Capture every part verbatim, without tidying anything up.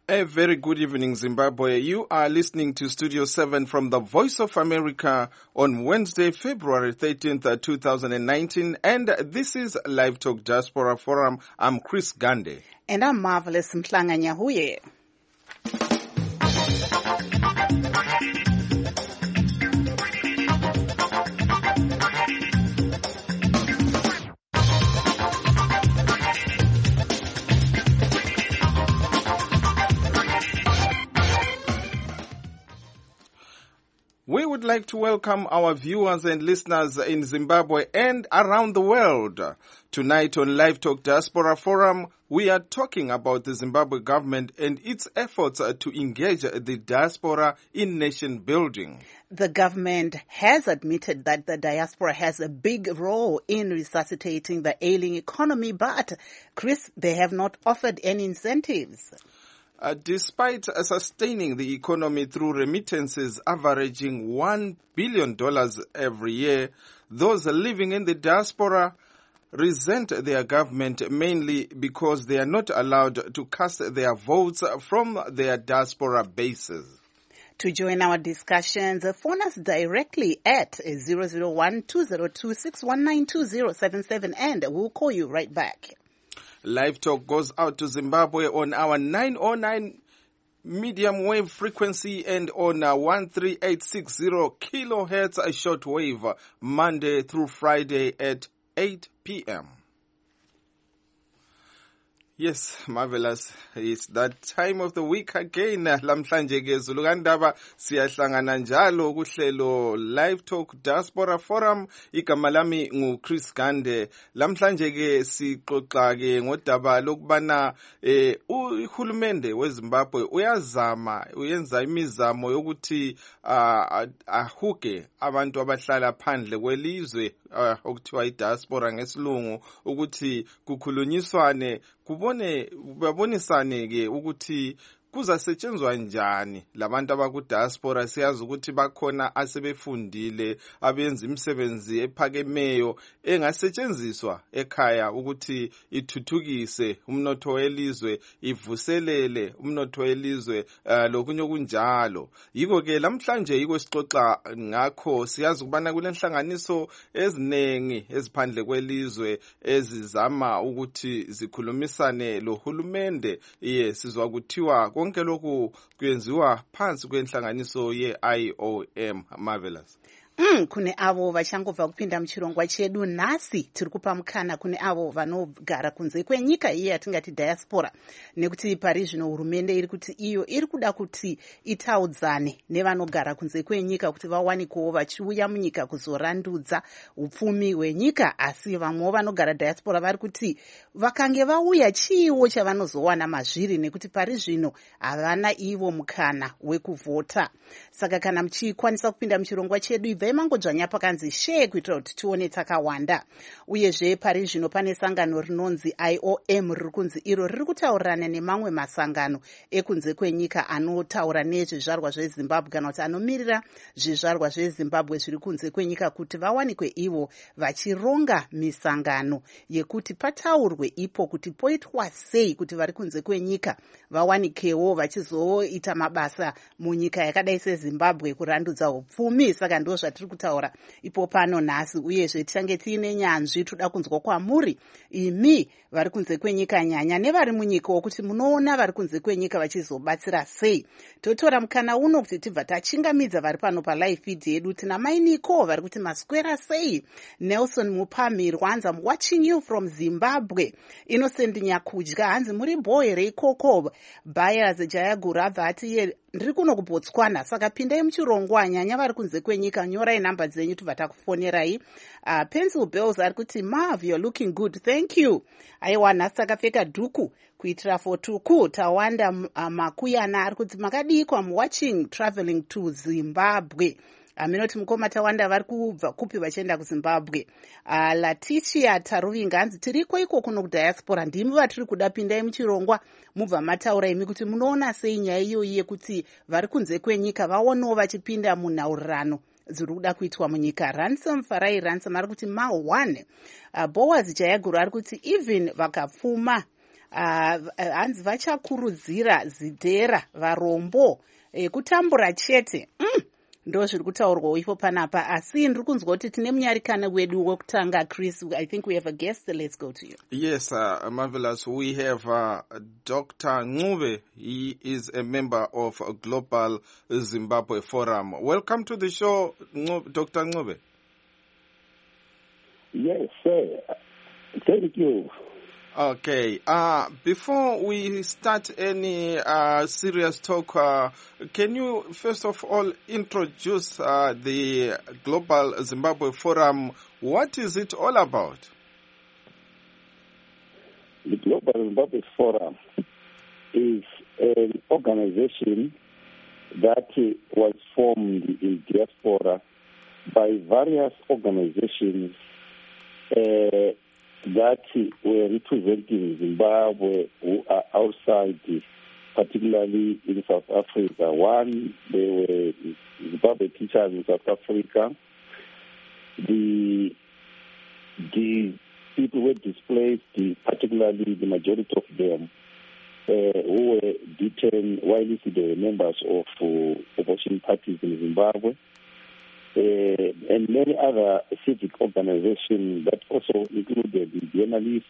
A very good evening, Zimbabwe. You are listening to Studio seven from the Voice of America on Wednesday, February thirteenth, two thousand nineteen. And this is Live Talk Diaspora Forum. I'm Chris Gande. And I'm Marvelous Mhlanga Nyahuye. We would like to welcome our viewers and listeners in Zimbabwe and around the world. Tonight on Live Talk Diaspora Forum, we are talking about the Zimbabwe government and its efforts to engage the diaspora in nation building. The government has admitted that the diaspora has a big role in resuscitating the ailing economy, but, Chris, they have not offered any incentives. Uh, despite uh, sustaining the economy through remittances averaging one billion dollars every year, those living in the diaspora resent their government mainly because they are not allowed to cast their votes from their diaspora bases. To join our discussions, phone us directly at zero zero one, two zero two, six one nine two zero seven seven and we'll call you right back. Live Talk goes out to Zimbabwe on our nine oh nine medium wave frequency and on our one three eight six zero kilohertz shortwave Monday through Friday at eight p.m. Yes, marvelous. It's that time of the week again. Lamhlanje ke Zulukandaba siyahlangana njalo kuhlelo Live Talk Diaspora Forum. Igama lami ngu Chris Gande. Lamhlanje ke sixoxa ke ngodaba lokubana eh uhulumende weZimbabwe uyazama uyenza imizamo yokuthi ahuke abantu abahlala phandle kwelizwe okuthiwa idiaspora ngesilungu ukuthi kukhulunyiswane kubone babonisane ke ukuthi kuzasetshenzwa njani labantu abakudiaspora. Siyazi ukuthi bakhona asebefundile abenza imisebenzi ephakemeyo engasetshenziswa ekhaya ukuthi ithuthukise umnotho welizwe, ivuselele umnotho welizwe uh, lokunye okunjalo. Yiko ke lamhlanje yiko sixoxa ngakho. Siyazi ukubana kulenhlanganiso ezinengi eziphandle kwelizwe ezizama ukuthi zikhulumisane lohulumende. Iye sizwa kuthiwa konke lokhu kwenziwa phansi kwenhlanganiso ye-I O M. Marvelous. Mm, kune avo vachangobva kupinda muchirongwa chedu nhasi tiri kupa mukana kune avo vanogara kunze kwenyika iye yatingati diaspora, nekuti pari zvino hurumende iri kuti iyo iri kuda kuti itaudzane nevanogara kunze kwenyika kuti vawanikewo vachiuya munyika kuzorandudza upfumi hwenyika. Asi vamwewo vanogara diaspora vari kuti vakange vauya chiiwo chavanozowana mazviri, nekuti pari zvino havana ivo mukana wekuvhota. Saka kana muchikwanisa kupinda muchirongwa chedu, ibvai mangodzvanya pakanzi share kuitira kuti tione takawanda. Uyezve pari zvino pane sangano rinonzi I O M riri kunzi iro riri kutaurirana nemamwe masangano ekunze kwenyika anotaura nezvizvarwa zveZimbabwe kana kuti anomirira zvizvarwa zveZimbabwe zviri kunze kwenyika kuti vawanikwe ivo vachironga misangano yekuti pataurwe ipo kuti poitwa sei kuti vari kunze kwenyika vawanikewo vachizoita mabasa munyika yakadai seZimbabwe kurandudza upfumi. Saka ndo zvatiri kutaura ipo pano nhasi. Uyezve tichange tiine nyanzvi toda kunzwa kwamuri imi vari kunze kwenyika nyanya nevari munyikawo kuti munoona vari kunze kwenyika vachizobatsira sei. Totora mukana uno kuti tibva tachingamidza vari pano palive feed yedu. Tina mainiko vari kuti maswera sei. Nelson Mupami Rwanza, I'm watching you from Zimbabwe. Innocent Nyakudya hanzi muri boy reikoko. Buyers Jayagura vati ye ndiri kuno kuBotswana, saka pindai muchirongwa nyanya vari kunze kwenyika, nyorai namba dzenyu tibva takufonerai. Uh, Pencil Bells ari kuti Marv, you're looking good, thank you. Aiwa nhasi takapfeka dhuku kuitira for tuku. Tawanda uh, Makuyana ari kuti makadikwa, I'm watching traveling to Zimbabwe. Aminoti mukoma tawanda vari kubva kupi vachienda kuZimbabwe. Uh, Leticia Taruvinga hanzi tiriko iko kuno kudiaspora, ndimi vatiri kuda pindai muchirongwa mubva mataura imi kuti munoona sei nyaya iyoyi yekuti vari kunze kwenyika vaonewo vachipinda munhaurirano dziri kuda kuitwa munyika. Ransom Farai Ransom ari kuti ma one. Uh, Boaz Jayaguru ari kuti even vakapfuma hanzi vachakurudzira zidhera varombo kutambura chete. mm. ndo zviri kutaurwawo ipo panapa, asi ndiri kunzwa kuti tine munyarikana wedu wekutanga. Chris, I think we have a guest. Let's go to you. Yes, uh, marvelous. We have uh, Doctor Ncube. He is a member of Global Zimbabwe Forum. Welcome to the show, Doctor Ncube. Yes, sir. Thank you. Okay. Uh, before we start any uh, serious talk, uh, can you first of all introduce uh, the Global Zimbabwe Forum? What is it all about? The Global Zimbabwe Forum is an organization that was formed in diaspora by various organizations uh, that were representing Zimbabwe who are outside, particularly in South Africa. One, they were Zimbabwe teachers in South Africa. The, the people were displaced, particularly the majority of them, uh, who were detained while they were members of uh, opposition parties in Zimbabwe. Uh, and many other civic organizations that also included the journalists,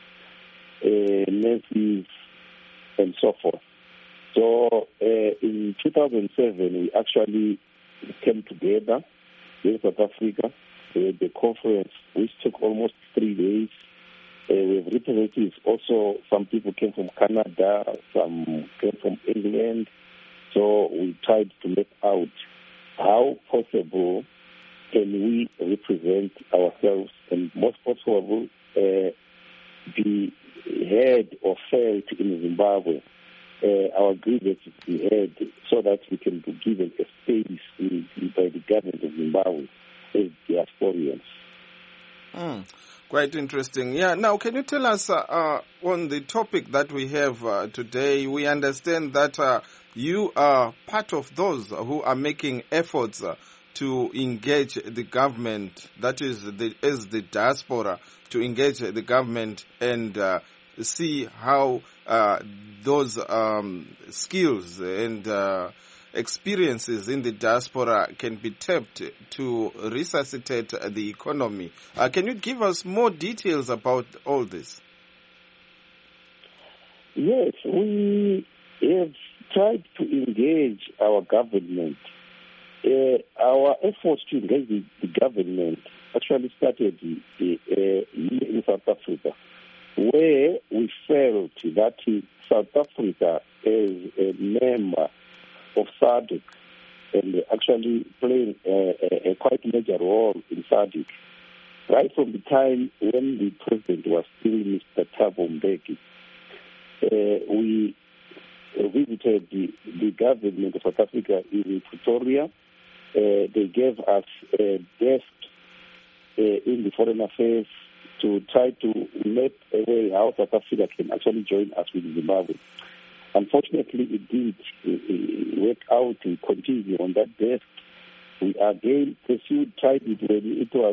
uh, nurses, and so forth. So uh, in two thousand seven, we actually came together in South Africa, uh, the conference, which took almost three days. Uh, we have representatives also, some people came from Canada, some came from England. So we tried to make out how possible can we represent ourselves and most possible uh, be heard or felt in Zimbabwe, uh, our grievances be heard, so that we can be given a space in, in, by the government of Zimbabwe as diasporians. Mm. Quite interesting. Yeah. Now, can you tell us uh, uh, on the topic that we have uh, today? We understand that uh, you are part of those who are making efforts uh, to engage the government, that is, the, as the diaspora, to engage the government and uh, see how uh, those um, skills and uh, experiences in the diaspora can be tapped to resuscitate the economy. Uh, can you give us more details about all this? Yes, we have tried to engage our government. Uh, our efforts to engage the, the government actually started uh, in South Africa, where we felt that South Africa is a member of SADC and actually playing a, a quite major role in SADC. Right from the time when the president was still Mister Thabo Mbeki, uh, we visited the, the government of South Africa in Pretoria. Uh, they gave us a desk uh, in the Foreign Affairs to try to map a way how South Africa can actually join us with Zimbabwe. Unfortunately, it did uh, work out and continue on that desk. We again pursued, tried it when it was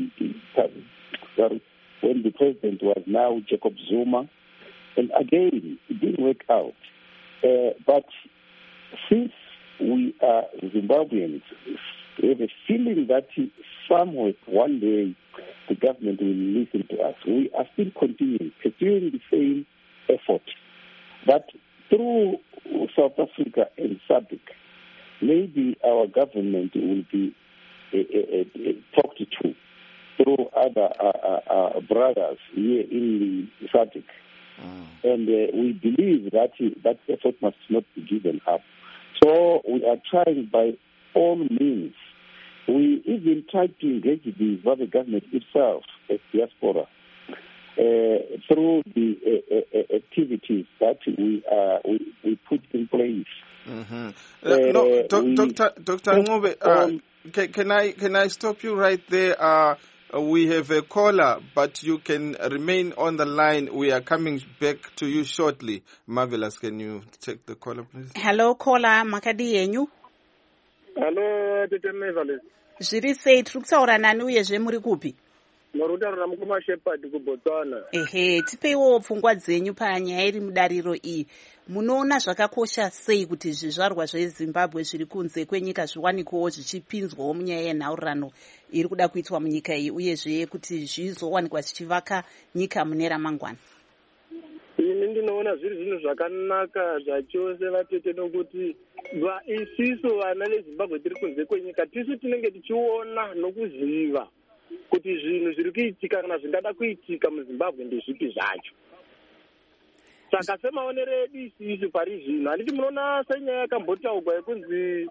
uh, when the president was now Jacob Zuma, and again it didn't work out. Uh, but since we are Zimbabweans, we have a feeling that somewhere one day the government will listen to us. We are still continuing, pursuing the same effort. But through South Africa and SADC, maybe our government will be uh, uh, uh, talked to through other uh, uh, brothers here in the SADC. Mm. And uh, we believe that that effort must not be given up. So we are trying by all means. We even tried to engage the Zimbabwe government itself as diaspora uh, through the uh, uh, activities that we, uh, we we put in place. Mm-hmm. Uh, no, do, Doctor Doctor Ncube, uh, can, can I can I stop you right there? Uh, we have a caller, but you can remain on the line. We are coming back to you shortly. Marvelous, can you take the caller, please? Hello, caller. Makadi yenyu. Hello, Tete Marvelous. Zviri sei, tiri kutaura nani uyezve muri kupi? Marutaura mukoma Shepherd kuBotswana. Ehe, tipeiwo pfungwa dzenyu panyaya iri mudariro iyi. Munoona zvakakosha sei kuti zvizvarwa zveZimbabwe zviri kunze kwenyika zviwanikewo zvichipinzwawo munyaya yenhaurirano iri kuda kuitwa munyika iyi, uyezve kuti zvizowanikwa zvichivaka nyika mune ramangwana? Ini ndinoona zviri zvinhu zvakanaka zvachose vatete, nokuti isisu vana veZimbabwe tiri kunze kwenyika tisu tinenge tichiona nokuziva kuti zvinhu zviri kuitika kana zvingada kuitika muZimbabwe ndezvipi zvacho. Saka semaonero edu isisu pari zvino, handiti munoona senyaya yakambotaurwa yekunzi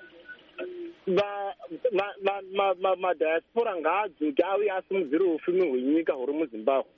madhayasipora ngaadzoke auye asimudzire ufumi hwenyika huri muZimbabwe.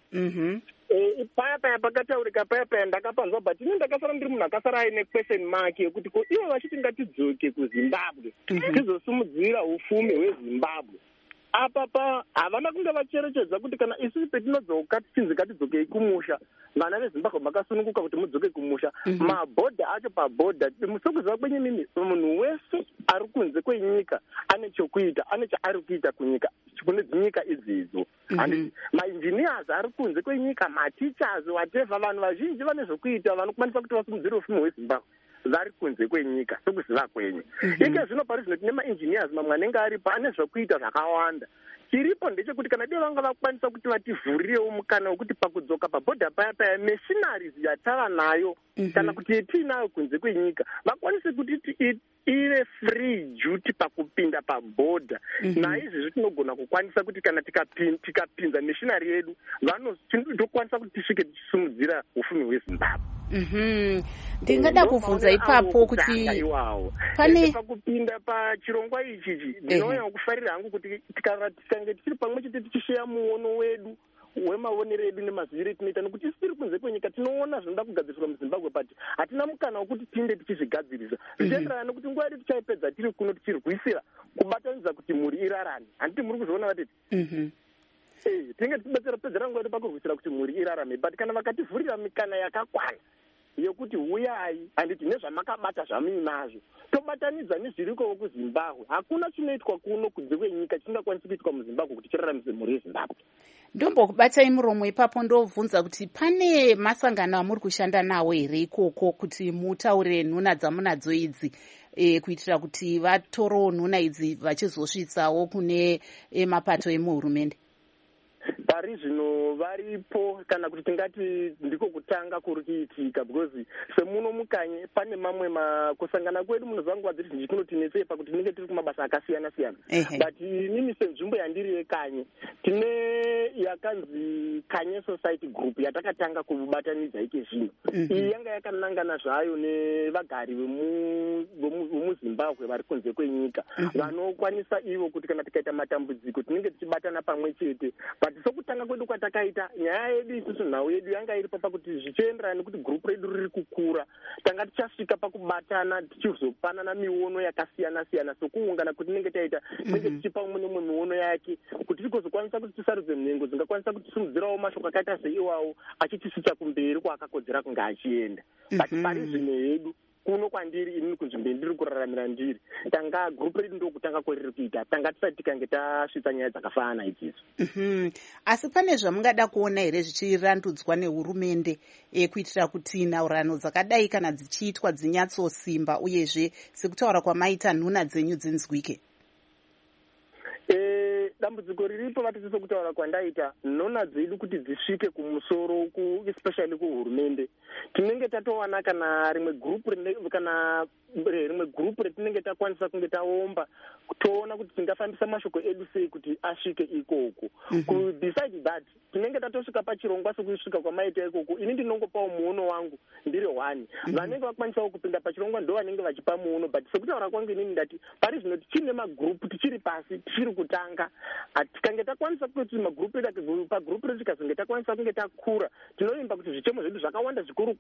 Paya paya pakataurika paya paya ndakapanzwa, but ini ndakasara ndiri munhu akasara aine question mark yekuti ko ivo vachiti ngatidzoke kuZimbabwe tizosimudzira ufumi hweZimbabwe, apapa havana kunge vacherechedza kuti kana isusu petinodzoka tichinzi ngatidzokei kumusha, vana veZimbabwe makasununguka kuti mudzoke kumusha, mabhodha acho pabhodha sokuziva kwenye mimi munhu wese ari kunze kwenyika ane chokuita, ane chaari kuita kunyika kune dzinyika idzidzo. Mainjiniyazi ari kunze kwenyika, matichers, whatever, vanhu vazhinji vane zvokuita vanokwanisa kuti vasimudzire ufumi hweZimbabwe vari kunze kwenyika sokuziva kwenyu. Ike zvino pari zvino tine mainjiniyazi mamwe anenge aripo ane zvokuita zvakawanda. Chiripo ndechekuti kana dei vanga vakwanisa kuti vativhurirewo mukana wekuti pakudzoka pabhodha paya paya machineries yatava nayo kana kuti yetiinayo kunze kwenyika vakwanise kuti ive free duty pakupinda pabhodha. Naizvizvi tinogona kukwanisa kuti kana tikapinza machinery yedu vanotokwanisa kuti tisvike tichisimudzira ufumi hweZimbabwe. Ndingada kubvunza ipapo kuti pane pakupinda pachirongwa ichichi ndinoona kufarira hangu kuti tikange tiri pamwe chete tichisheya muono wedu wemaonero edu nemaziviro etinoita, nokuti isi tiri kunze kwenyika tinoona zvinoda kugadzirwa muZimbabwe but hatina mukana wekuti tiinde tichizvigadzirisa zvichienderana nekuti nguva yedu tichaipedza tiri kuno tichirwisira kubatanidza kuti mhuri irarame. Handiti muri kuzviona vatete? Tinenge tichibetsera pedzera nguva yedu pakurwisira kuti mhuri irarame, but kana vakativhurira mikana yakakwana yokuti huyai handiti nezvamakabata zvamuinazvo tobatanidza nezvirikowo kuZimbabwe, hakuna chinoitwa kuno kunze kwenyika chisingakwanisi kuitwa muZimbabwe kuti chiraramise mhuri yeZimbabwe. Ndombokubatai muromo ipapo ndobvunza kuti pane masangano amuri kushanda nawo here ikoko kuti mutaure nhuna dzamunadzo idzi e, kuitira kuti vatorewo nhuna idzi vachizosvitsawo kune e, mapato emuhurumende? Pari zvino varipo, kana kuti tingati ndiko kutanga kuri kuitika, because semuno mukanye pane mamwe kusangana kwedu munozva nguva dziri zhinji kunotinetsei pakuti tinenge tiri kumabasa akasiyana siyana. But inini senzvimbo yandiri yekanye tine yakanzi Kanye Society Group yatakatanga kubatanidza ike zvino. Iyi yanga yakanangana zvayo nevagari vemuZimbabwe vari kunze kwenyika vanokwanisa ivo kuti kana tikaita matambudziko tinenge tichibatana pamwe chete. But sokutanga kwedu kwatakaita nyaya yedu isusu nhau yedu yanga iripo pakuti zvichienderana nekuti gurupu redu riri kukura tanga tichasvika pakubatana tichizopanana miono yakasiyana siyana sokuungana kuti tinenge taita tinenge tichipa umwe nemumwe miono yake kuti tigozokwanisa kuti tisarudze nhengo dzingakwanisa kuti tisimudzirawo mashoko akaita seiwawo achitisvitsa kumberi kwaakakodzera kunge achienda. But pari zvino yedu kuno kwandiri inini kunzvimbo ndiri kuraramira ndiri tanga gurupu redu ndokutanga kweriri kuita tanga tisati tikange tasvitsa nyaya dzakafanana idzidzo. Asi pane zvamungada kuona here zvichirandudzwa nehurumende e, kuitira kuti nhaurirano dzakadai kana dzichiitwa dzinyatsosimba uyezve sekutaura kwamaita nhuna dzenyu dzinzwike? Dambudziko riripo vatete sokutaura kwandaita nhona dzedu kuti dzisvike kumusoro especially kuhurumende tinenge tatowana kana rimwe gurupu kana rimwe gurupu retinenge takwanisa kunge taomba toona kuti tingafambisa mashoko edu sei kuti asvike ikoko. Beside that tinenge tatosvika pachirongwa sokusvika kwamaita ikoko ini ndinongopawo muono wangu ndiri one. Vanenge vakwanisawo kupinda pachirongwa ndo vanenge vachipa muono, but sekutaura kwangu inini ndati pari zvino tichine magurupu tichiri pasi tichiri kutanga tikange takwanisa kuti magurupu edu pagurupu redu tikazonge takwanisa kunge takura tinoimba kuti zvichemo zvedu zvakawanda zvikuru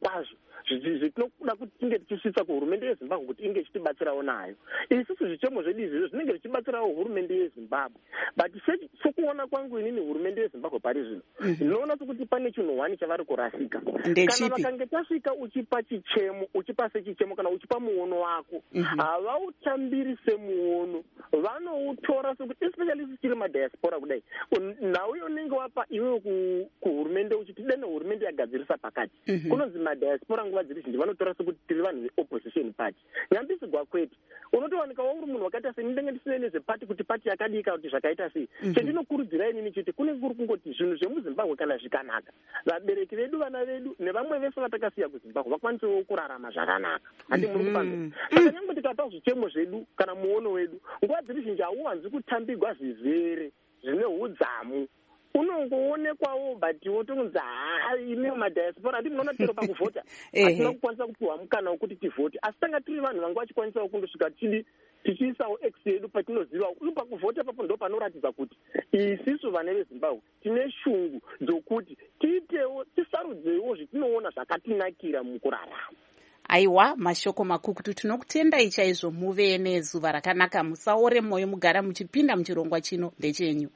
kwazvo zvetinoda kuti tinge tichisvitsa kuhurumende yezimbabwe kuti inge ichitibatsirawo nayo. Isusu zvichemo zvedu izvizvo zvinenge zvichibatsirawo hurumende yezimbabwe, but sokuona kwangu inini hurumende yezimbabwe pari zvino ndinoona sokuti pane chinhu hwani chavari kurasika. Kana vakange tasvika uchipa chichemo uchipa sechichemo kana uchipa muono wako havautambiri semuono, vanoutora sokuti especially tichiri madiaspora kudai, nhau unenge wapa iwewe kuhurumende uchiti dene hurumende yagadzirisa pakati kunonzi madiaspora nguva dziri zhinji vanotora sokuti tiri vanhu veopposition party. Nyambisigwa kwete unotowanikwa uri munhu wakaita sei ndenge ndisine nezvepati kuti pati yakadika kuti zvakaita sei. Chendinokurudzira inini chete kunenge kuri kungoti zvinhu zvemuzimbabwe kana zvikanaka vabereki vedu vana vedu nevamwe vese vatakasiya kuzimbabwe vakwanisewo kurarama zvakanaka. Handi muri kupamira saka nyangwe tikapa zvichemo zvedu kana muono wedu nguva dziri zhinji hauwanzi kutambigwa zvizere zvine udzamu, unongoonekwawo but wotonzi ine madiaspora handi munoona tero pakuvhota hatina kukwanisa kupiwa mukana wekuti tivhote, asi tanga tiri vanhu vanga vachikwanisawo kundosvika tidi tichiisawo ex yedu patinoziva uri pakuvhota papo ndo panoratidza kuti isisu vane vezimbabwe tine shungu dzokuti tiitewo tisarudzewo zvetinoona zvakatinakira mukurarama. Aiwa, mashoko makukutu, tinokutendai chaizvo, muve nezuva rakanaka, musaore mwoyo, mugara muchipinda muchirongwa chino ndechenyu.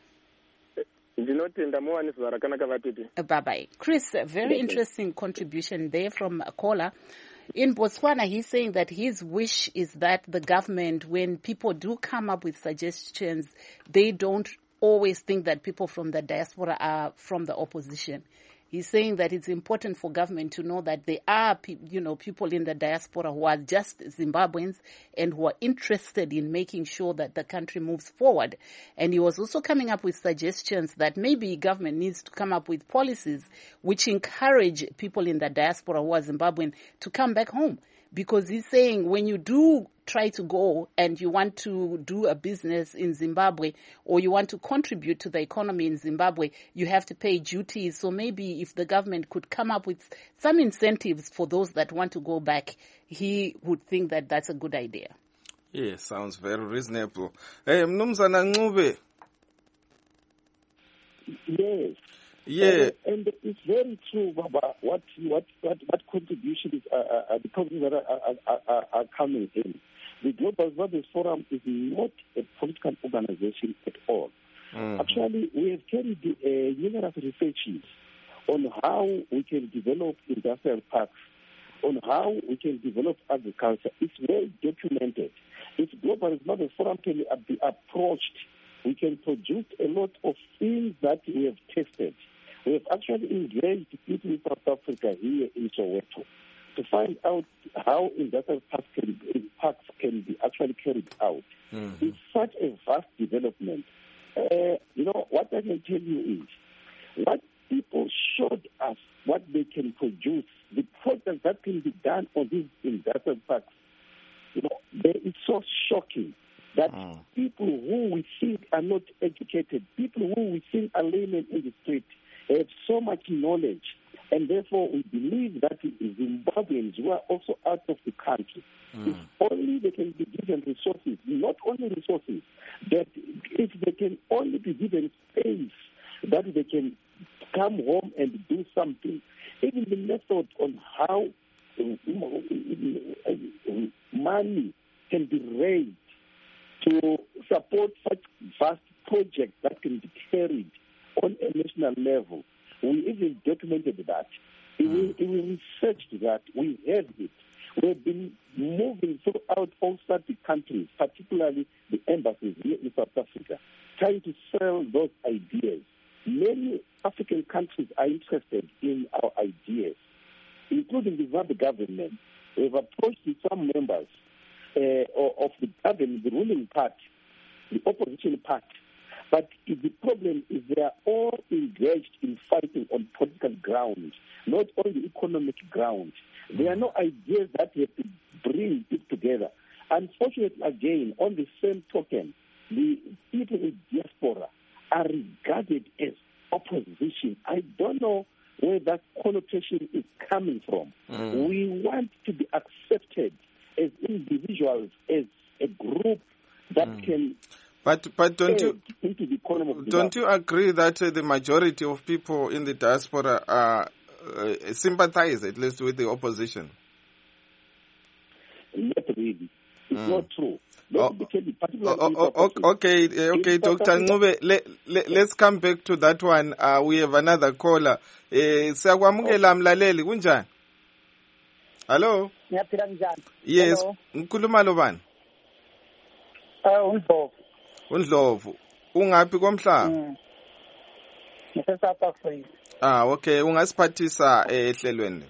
Ndinotenda muwane zuva rakanaka vatete. Bye bye. Chris, a very interesting contribution there from a caller. In Botswana, he's saying that his wish is that the government, when people do come up with suggestions, they don't always think that people from the diaspora are from the opposition. He's saying that it's important for government to know that there are, you know, people in the diaspora who are just Zimbabweans and who are interested in making sure that the country moves forward. And he was also coming up with suggestions that maybe government needs to come up with policies which encourage people in the diaspora who are Zimbabwean to come back home. Because he's saying when you do try to go and you want to do a business in Zimbabwe or you want to contribute to the economy in Zimbabwe, you have to pay duties. So maybe if the government could come up with some incentives for those that want to go back, he would think that that's a good idea. Yeah, sounds very reasonable. Hey, Mnumzana Ncube. Yes. Yeah, uh, and it's very true, Baba. What what what, what contributions are, are the problems that are, are, are, are coming in? The Global Zimbabwe Forum is not a political organization at all. Mm-hmm. Actually, we have carried uh, numerous researches on how we can develop industrial parks, on how we can develop agriculture. It's well documented. If Global Zimbabwe Forum can be approached, we can produce a lot of things that we have tested. We have actually engaged people in South Africa here in Soweto to find out how industrial parks can, parks can be actually carried out. Mm-hmm. It's such a vast development. Uh, you know, what I can tell you is what people showed us what they can produce, the product that can be done on these industrial parks, you know, they, it's so shocking that mm. people who we think are not educated, people who we think are laymen in the street, have so much knowledge, and therefore we believe that Zimbabweans who are also out of the country, mm. if only they can be given resources, not only resources, that if they can only be given space, that they can come home and do something. Even the method on how money can be raised to support such vast projects that can be carried on a national level. We even documented that. Mm. We, we researched that. We have it. We've been moving throughout all such countries, particularly the embassies here in South Africa, trying to sell those ideas. Many African countries are interested in our ideas, including the Zimbabwe government. We've approached some members uh, of the government, the ruling party, the opposition party. But the problem is they are all engaged in fighting on political grounds, not on the economic grounds. There are no ideas that have to bring it together. Unfortunately, again, on the same token, the people in diaspora are regarded as opposition. I don't know where that connotation is coming from. Mm. We want to be accepted as individuals, as a group that mm. can... But but don't you into the economy of don't you agree that uh, the majority of people in the diaspora are uh, sympathize at least with the opposition? Not really. It's Mm. not true. Oh, particularly oh, oh, oh, okay, okay, Doctor Ncube, let, let, let's come back to that one. Uh, we have another caller. Eh, siyakwamukela mlaleli, kunjani? Hello? Ngiyaphila njani? Yes, ngikhuluma lo bani? Eh, uNdlovu. uNdlovu. Ungaphi komhlaba? Mm. Ngise South Africa. Ah, okay, ungasiphathisa ehlelweni.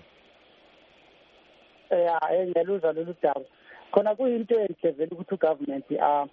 Eh, eh ngiyaluza lolu daba. Khona kuyinto enhle vele ukuthi ugovernment a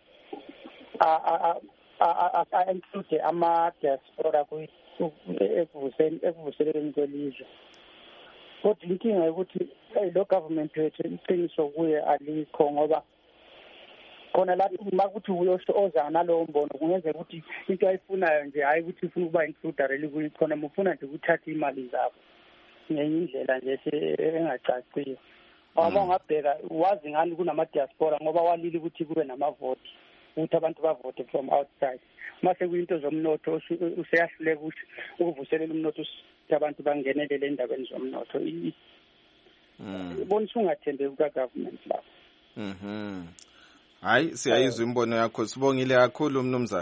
a a a include ama diaspora ku ekuvuseni ekuvuseleleni kwelizwe. Kodwa inkinga ukuthi lo government wethu iqiniso kuye alikho ngoba khona la makuthi uyoza nalowo mbono kungenzeka ukuthi into ayifunayo nje hayi ukuthi ufuna ukuba include really kuyikhona mufuna nje ukuthatha imali zabo ngenye indlela nje engacacile. Ngoba ngabheka wazi ngani kunama diaspora ngoba walile ukuthi kube namavoti ukuthi abantu bavote from outside. Mase kuyinto zomnotho useyahluleka ukuthi ukuvuselela umnotho abantu bangenelele endabeni zomnotho. Bonisa ungathembeki ka government la. Mhm. Hayi siyayizwa imbono yakho sibongile kakhulu mnumzana.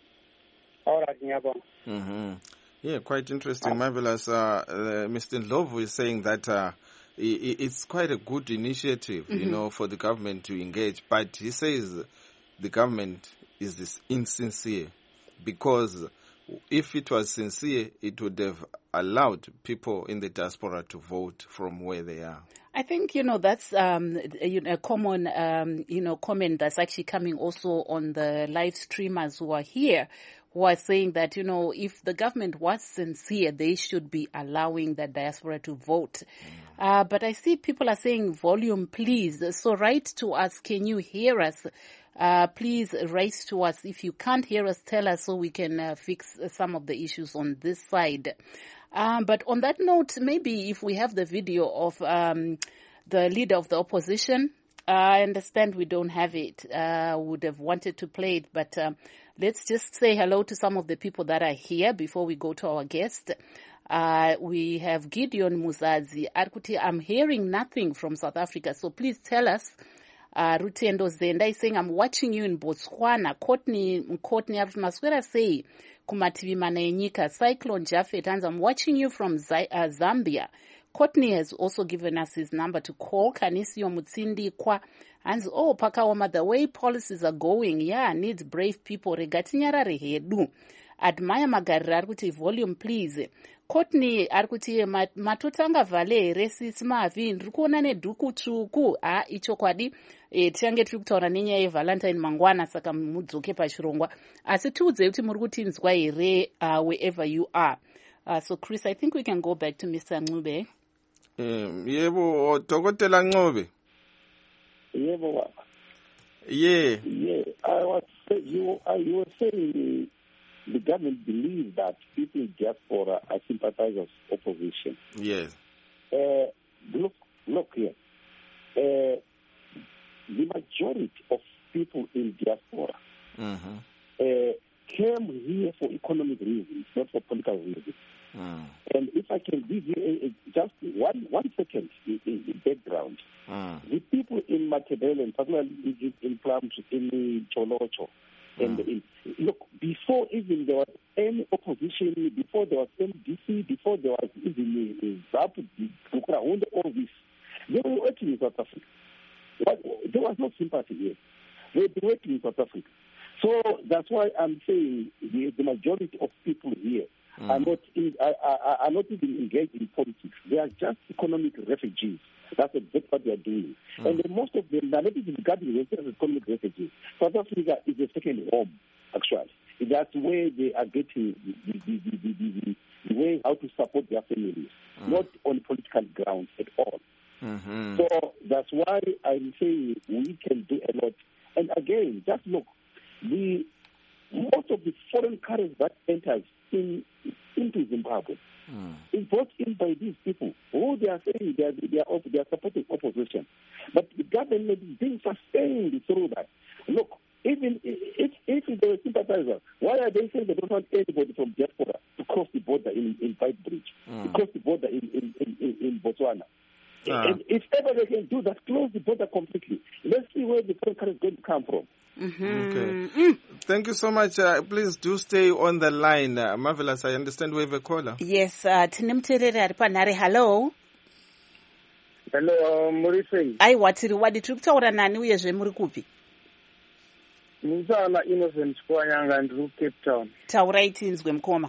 Alright ngiyabonga. Mhm. Yeah, quite interesting, marvelous. Uh, uh, Mister Ndlovu is saying that uh, it's quite a good initiative, mm-hmm. you know, for the government to engage. But he says the government is insincere because if it was sincere, it would have allowed people in the diaspora to vote from where they are. I think, you know, that's um, you know, a common, um, you know, comment that's actually coming also on the live streamers who are here, who are saying that, you know, if the government was sincere, they should be allowing the diaspora to vote. Mm. Uh, but I see people are saying, volume, please. So write to us. Can you hear us? Uh, please write to us. If you can't hear us, tell us so we can uh, fix some of the issues on this side. Um, but on that note, maybe if we have the video of um, the leader of the opposition, uh, I understand we don't have it. Uh, would have wanted to play it, but um, let's just say hello to some of the people that are here before we go to our guest. Uh, we have Gideon Muzazi. Arkuti, I'm hearing nothing from South Africa, so please tell us. Uh, Rutendo Zenda is saying, I'm watching you in Botswana. Courtney, Courtney Maswera say, Kumativi Manenyika, Cyclone Japheth, and I'm watching you from Z- uh, Zambia. Courtney has also given us his number to call. Kanisio Mutsindi Kwa. And oh, Pakawama, the way policies are going, yeah, needs brave people. Regatinyara rehedu. Admire Magarra, Arkuti, volume, please. Courtney Arkuti matotanga vale resisma avin rukona ne duku chuku a icho kwadi e tiange tukutaura nenya ye Valentine Mangwana saka mudzoke pachirongwa asi tiudze kuti muri kutinzwa here uh, wherever you are. Uh, so Chris, I think we can go back to Mister Ncube. Um, yebo Dokotela Ncube. Yebo wa. Yeah. Yeah, I was you I you were saying the government believes that people in diaspora are sympathizers of opposition. Yes. Uh, look, look here. Uh, the majority of people in diaspora mm-hmm. uh, came here for economic reasons, not for political reasons. Mm. And if I can give you a, a, just one one second in, in, in background, mm. the people in Matabele, particularly in, in Plums, in Cholocho, and in, look, before even there was any opposition, before there was M D C, before there was even ZAP, all this, they were working in South Africa. What, there was no sympathy here. They were working in South Africa. So that's why I'm saying the, the majority of people here mm. are not in, are, are, are not even engaged in politics. They are just economic refugees. That's exactly what they are doing. Mm. And most of them are not even regarding themselves as economic refugees. South Africa is a second home, actually. That's where they are getting the, the, the, the, the, the way how to support their families, mm. not on political grounds at all. Mm-hmm. So that's why I'm saying we can do a lot. And again, just look, the most of the foreign currency that enters in into Zimbabwe mm. is brought in by these people who they are saying they are, they are, they are supporting opposition. But the government is being sustained through that. Look, even if, if they were sympathizers, why are they saying they don't want anybody from diaspora to cross the border in, in White Bridge, mm. to cross the border in, in, in, in, in Botswana. Ah. And if ever they can do that, close the border completely. Let's see where the foreign currency is going to come from. Mm-hmm. Okay. Mm. Thank you so much. Uh, please do stay on the line. Uh, Marvelous, I understand we have a caller. Yes, uh, tine mutereri ari panhare. Hello. Hello, Maurice. Aiwa, tiri wadi tiri kutaura nani uyezve muri kupi? Muzana Innocent Kwanyanga ndiri Cape Town. Taurai tinzwe mukoma.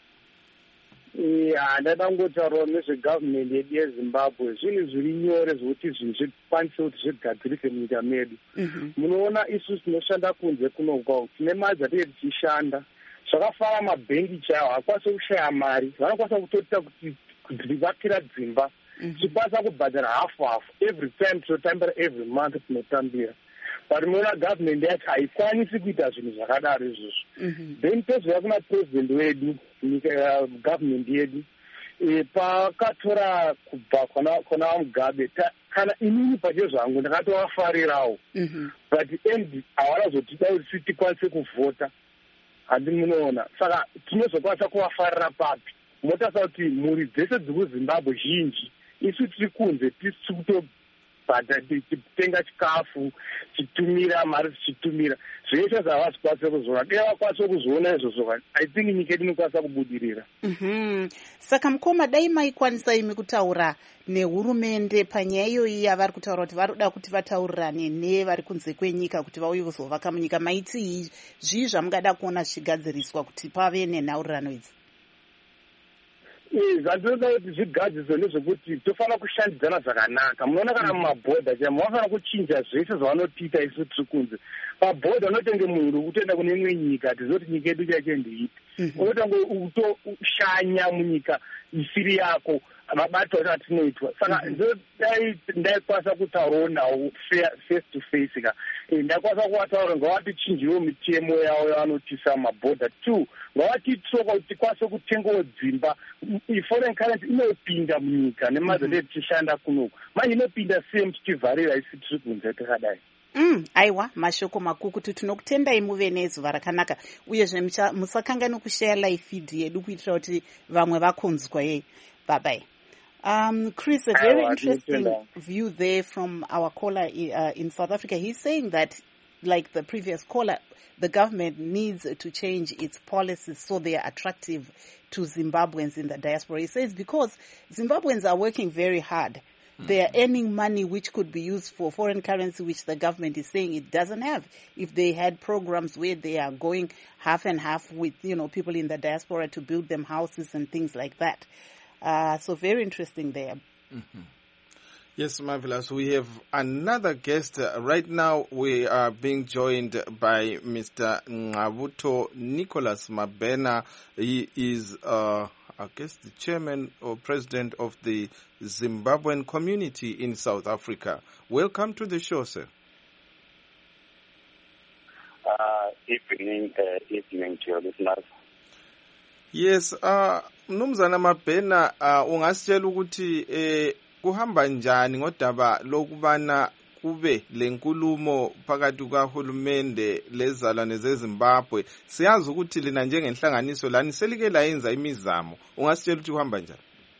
Ya, ndada ngotaura nezvegovernment yedu yeZimbabwe. Zvinhu zviri nyore zvokuti zvinhu zvikwanise kuti zvigadzirike munyika medu. Munoona isu tinoshanda kunze kunokwa tine mari dzatinenge tichishanda. Zvakafara mabhengi chaiwo hakwanisi kushaya mari. Vanokwanisa kutoita kuti vakira dzimba. Tikwanisa kubhadhara half half every time tinotambira every month tinotambira. But munoona government yacho haikwanisi kuita zvinhu zvakadaro izvozvo. Then tozouya kuna president wedu nyika government yedu pakatora kubva kuna Mugabe kana inini pache zvangu ndakatovafarirawo but end hawana zotida kuti tikwanise kuvhota handi munoona saka tinozokwanisa kuvafarira papi motarisa kuti mhuri dzese dziri kuZimbabwe zhinji isu tiri kunze tisi kutobhadha tichitenga chikafu tichitumira mari tichitumira zveshe zvavazikwanise kuzoona dei vakwanise kuzoona izvozvo I think nyika yedu inokwanisa kubudirira. Saka mukoma dai maikwanisa imi kutaura nehurumende panyaya iyoyi yavari kutaura kuti varoda kuti vataurirane nevari kunze kwenyika kuti vauye kuzovaka munyika, maiti zvii zvamungada kuona zvichigadziriswa kuti pave nenhaurirano idzi? Zvandinoda kuti zvigadziriswe nezvekuti tofanira kushandidzana zvakanaka. Munoona kana mumabhodha chaimo vanofanira kuchinja zvese zvavanotiita isu tiri kunze. Pabhodha unotenge munhu kutoenda kune imwe nyika tizoti nyika yedu chacho ndeiti. Unotanga kutoshanya munyika isiri yako mabato acho atinoitwa. Saka ndodai ndaikwanisa kutaurawo nawo face to face ka. Ndakwanisa kuvataura ngavatichinjiwo mitemo yavo yavanotisa mabhodha. Two, ngavatiitsoka kuti tikwanise kutengawo dzimba. Foreign currency inopinda munyika nemari dzatinenge tichishanda kunoku. Manje inopinda same tichivharira isi tiri kunze takadai. Mm, aiwa mashoko makukutu tinokutendai muve nezuva rakanaka uyezve musakanganwa kushare live feed yedu kuitira kuti vamwe vakonzwa yei. Bye bye. Um, Chris, a very Aiwa, interesting view there from our caller uh, in South Africa. He's saying that, like the previous caller, the government needs to change its policies so they are attractive to Zimbabweans in the diaspora. He says because Zimbabweans are working very hard. They are earning money which could be used for foreign currency, which the government is saying it doesn't have. If they had programs where they are going half and half with, you know, people in the diaspora to build them houses and things like that. Uh, so very interesting there. Mm-hmm. Yes, Marvelous. We have another guest. Uh, right now we are being joined by Mister Ngabuto Nicholas Mabena. He is uh, I guess the chairman or president of the Zimbabwean community in South Africa. Welcome to the show, sir. Uh, evening, uh, evening to your listeners. Yes, uh, Mnumzana Mabena, uh, ungasitshela ukuthi eh, kuhamba njani ngodaba lokubana kube lenkulumo phakathi kuhulumende lezalwane zeZimbabwe. Siyazi ukuthi lina njengenhlanganiso lani selike layenza imizamo. Ungasitshela ukuthi kuhamba njani?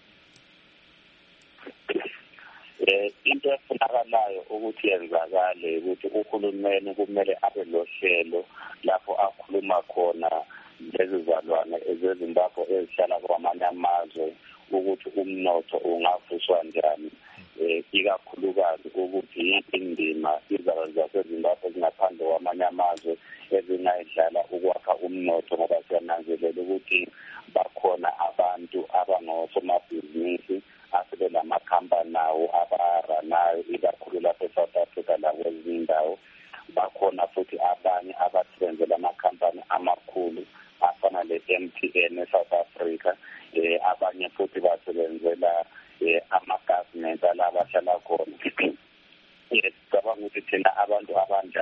Eh into efunakalayo ukuthi yenzakale ukuthi uhulumeni kumele abe lohlelo lapho akhuluma khona lezizalwane ezeZimbabwe ezihlala kwamanye amazwe ukuthi umnotho ungavuswa njani. Eh ikakhulukazi ukuthi indima izalwane zaseZimbabwe zingaphandle kwamanye amazwe ezingayidlala ukwakha umnotho ngoba siyananzelela ukuthi bakhona abantu abangosomabhizinisi asebela amakhampani nawo abaranayo ikakhulu lapha eSouth Africa lakwezinye indawo. Bakhona futhi abanye abasebenzela amakhampani amakhulu afana le-M T N eSouth Africa. Eh abanye futhi basebenzela eh ama-government alaba ahlala khona. Yes, cabanga ukuthi thina abantu abanje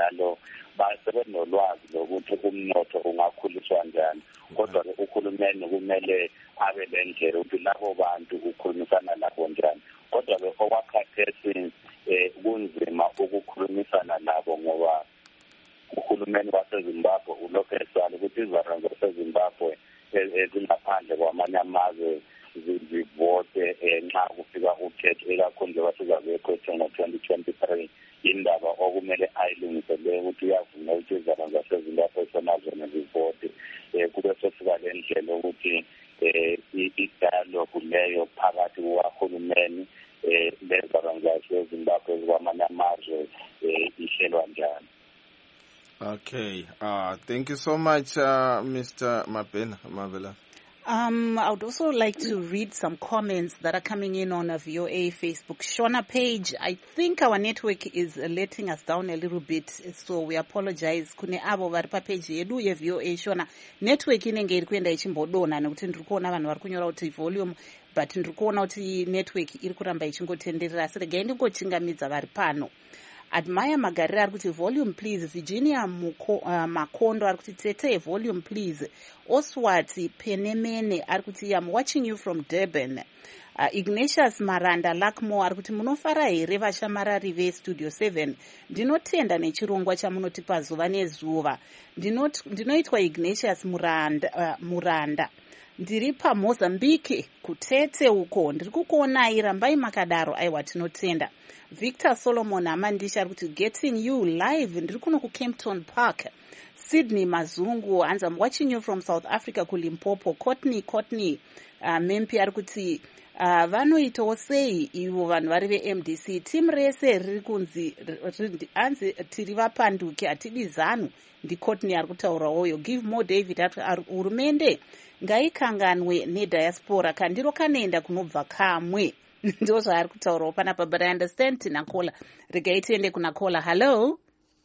kufika ukhetho ekakhulu njengoba sizabe ekhethwe ngo-twenty twenty-three indaba okumele ayilungisele ukuthi uyavuma ukuthi izizalwane zasezimbabwe esemazweni zivoti um kube sofika le ndlela ukuthi um i-dialogue leyo phakathi kukahulumeni um lezizalwane zasezimbabwe zikwamanye amazwe um ihlelwa njani. Okay. Uh, thank you so much, uh, Mister Mabena Mavela. Um, I would also like to read some comments that are coming in on a V O A Facebook Shona page. I think our network is uh, letting us down a little bit, so we apologize. Kune avo vari page yedu ye V O A Shona network inenge iri kuenda ichimbodonha nekuti ndiri kuona vanhu vari kunyora kuti volume, but ndiri kuona kuti network iri kuramba ichingotenderera. Asi regai ndingochingamidza vari pano. Admire Magarira ari kuti volume please. Virginia Muko, uh, Makondo ari kuti tete volume please. Oswati Penemene ari kuti I'm watching you from Durban. Uh, Ignatius Maranda Lakmo ari kuti munofara here vashamarari ve Studio seven. Ndinotenda nechirongwa chamunotipa zuva nezuva. Ndinoitwa Ignatius Muranda, uh, Muranda. Ndiri paMozambique kutete uko. Ndiri kukuonai rambai makadaro aiwa tinotenda. Victor Solomon Amandisha ari kuti getting you live ndiri kuno ku Kempton Park. Sydney Mazungu and I'm watching you from South Africa ku Limpopo. Courtney Courtney uh, Mempi ari kuti uh, vanoitawo sei ivo vanhu vari ve-M D C team rese riri kunzi anzi tiri vapanduke hatidi zanu. Ndi Courtney ari kutaura oyo. Give more David ari hurumende ngaikanganwe nediaspora kandiro kanoenda kunobva kamwe. Ndo zvaari kutaurawo panapa, but I understand tina kola. Regai tiende kuna kola. Hello.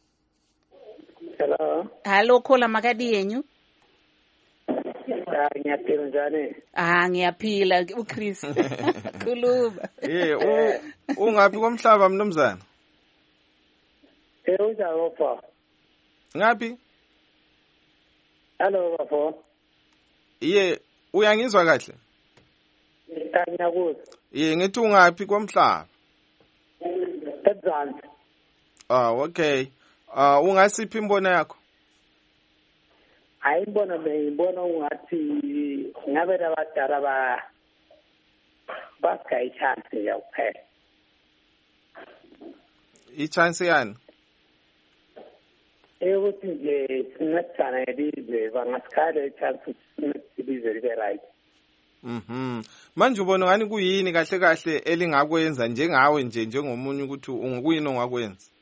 Hello. Hello kola, makadi yenyu? Ah, ngiyapila njani? Ah, ngiyapila uChris. Khuluma. Eh, ungaphi komhlaba mnumzana? Eh, unjani pha? Ngaphi? Hello bafo. Ye, uyangizwa kahle? Ngiyakuzwa. Ye, ngithi ungaphi komhlaba? eZanzi. Ah, okay. Ah, ungasiphi imbono yakho? Hayi imbono beyibona ungathi ngabe labadala ba basika ichance yakuphela. I-chance yani? Eyokuthi nje sincedisana ngelizwe bangasikhala ichance ilizwe libe right. Mhm. Manje ubona ngani kuyini kahle kahle elingakwenza njengawe nje njengomunye ukuthi ungukuyini ongakwenza?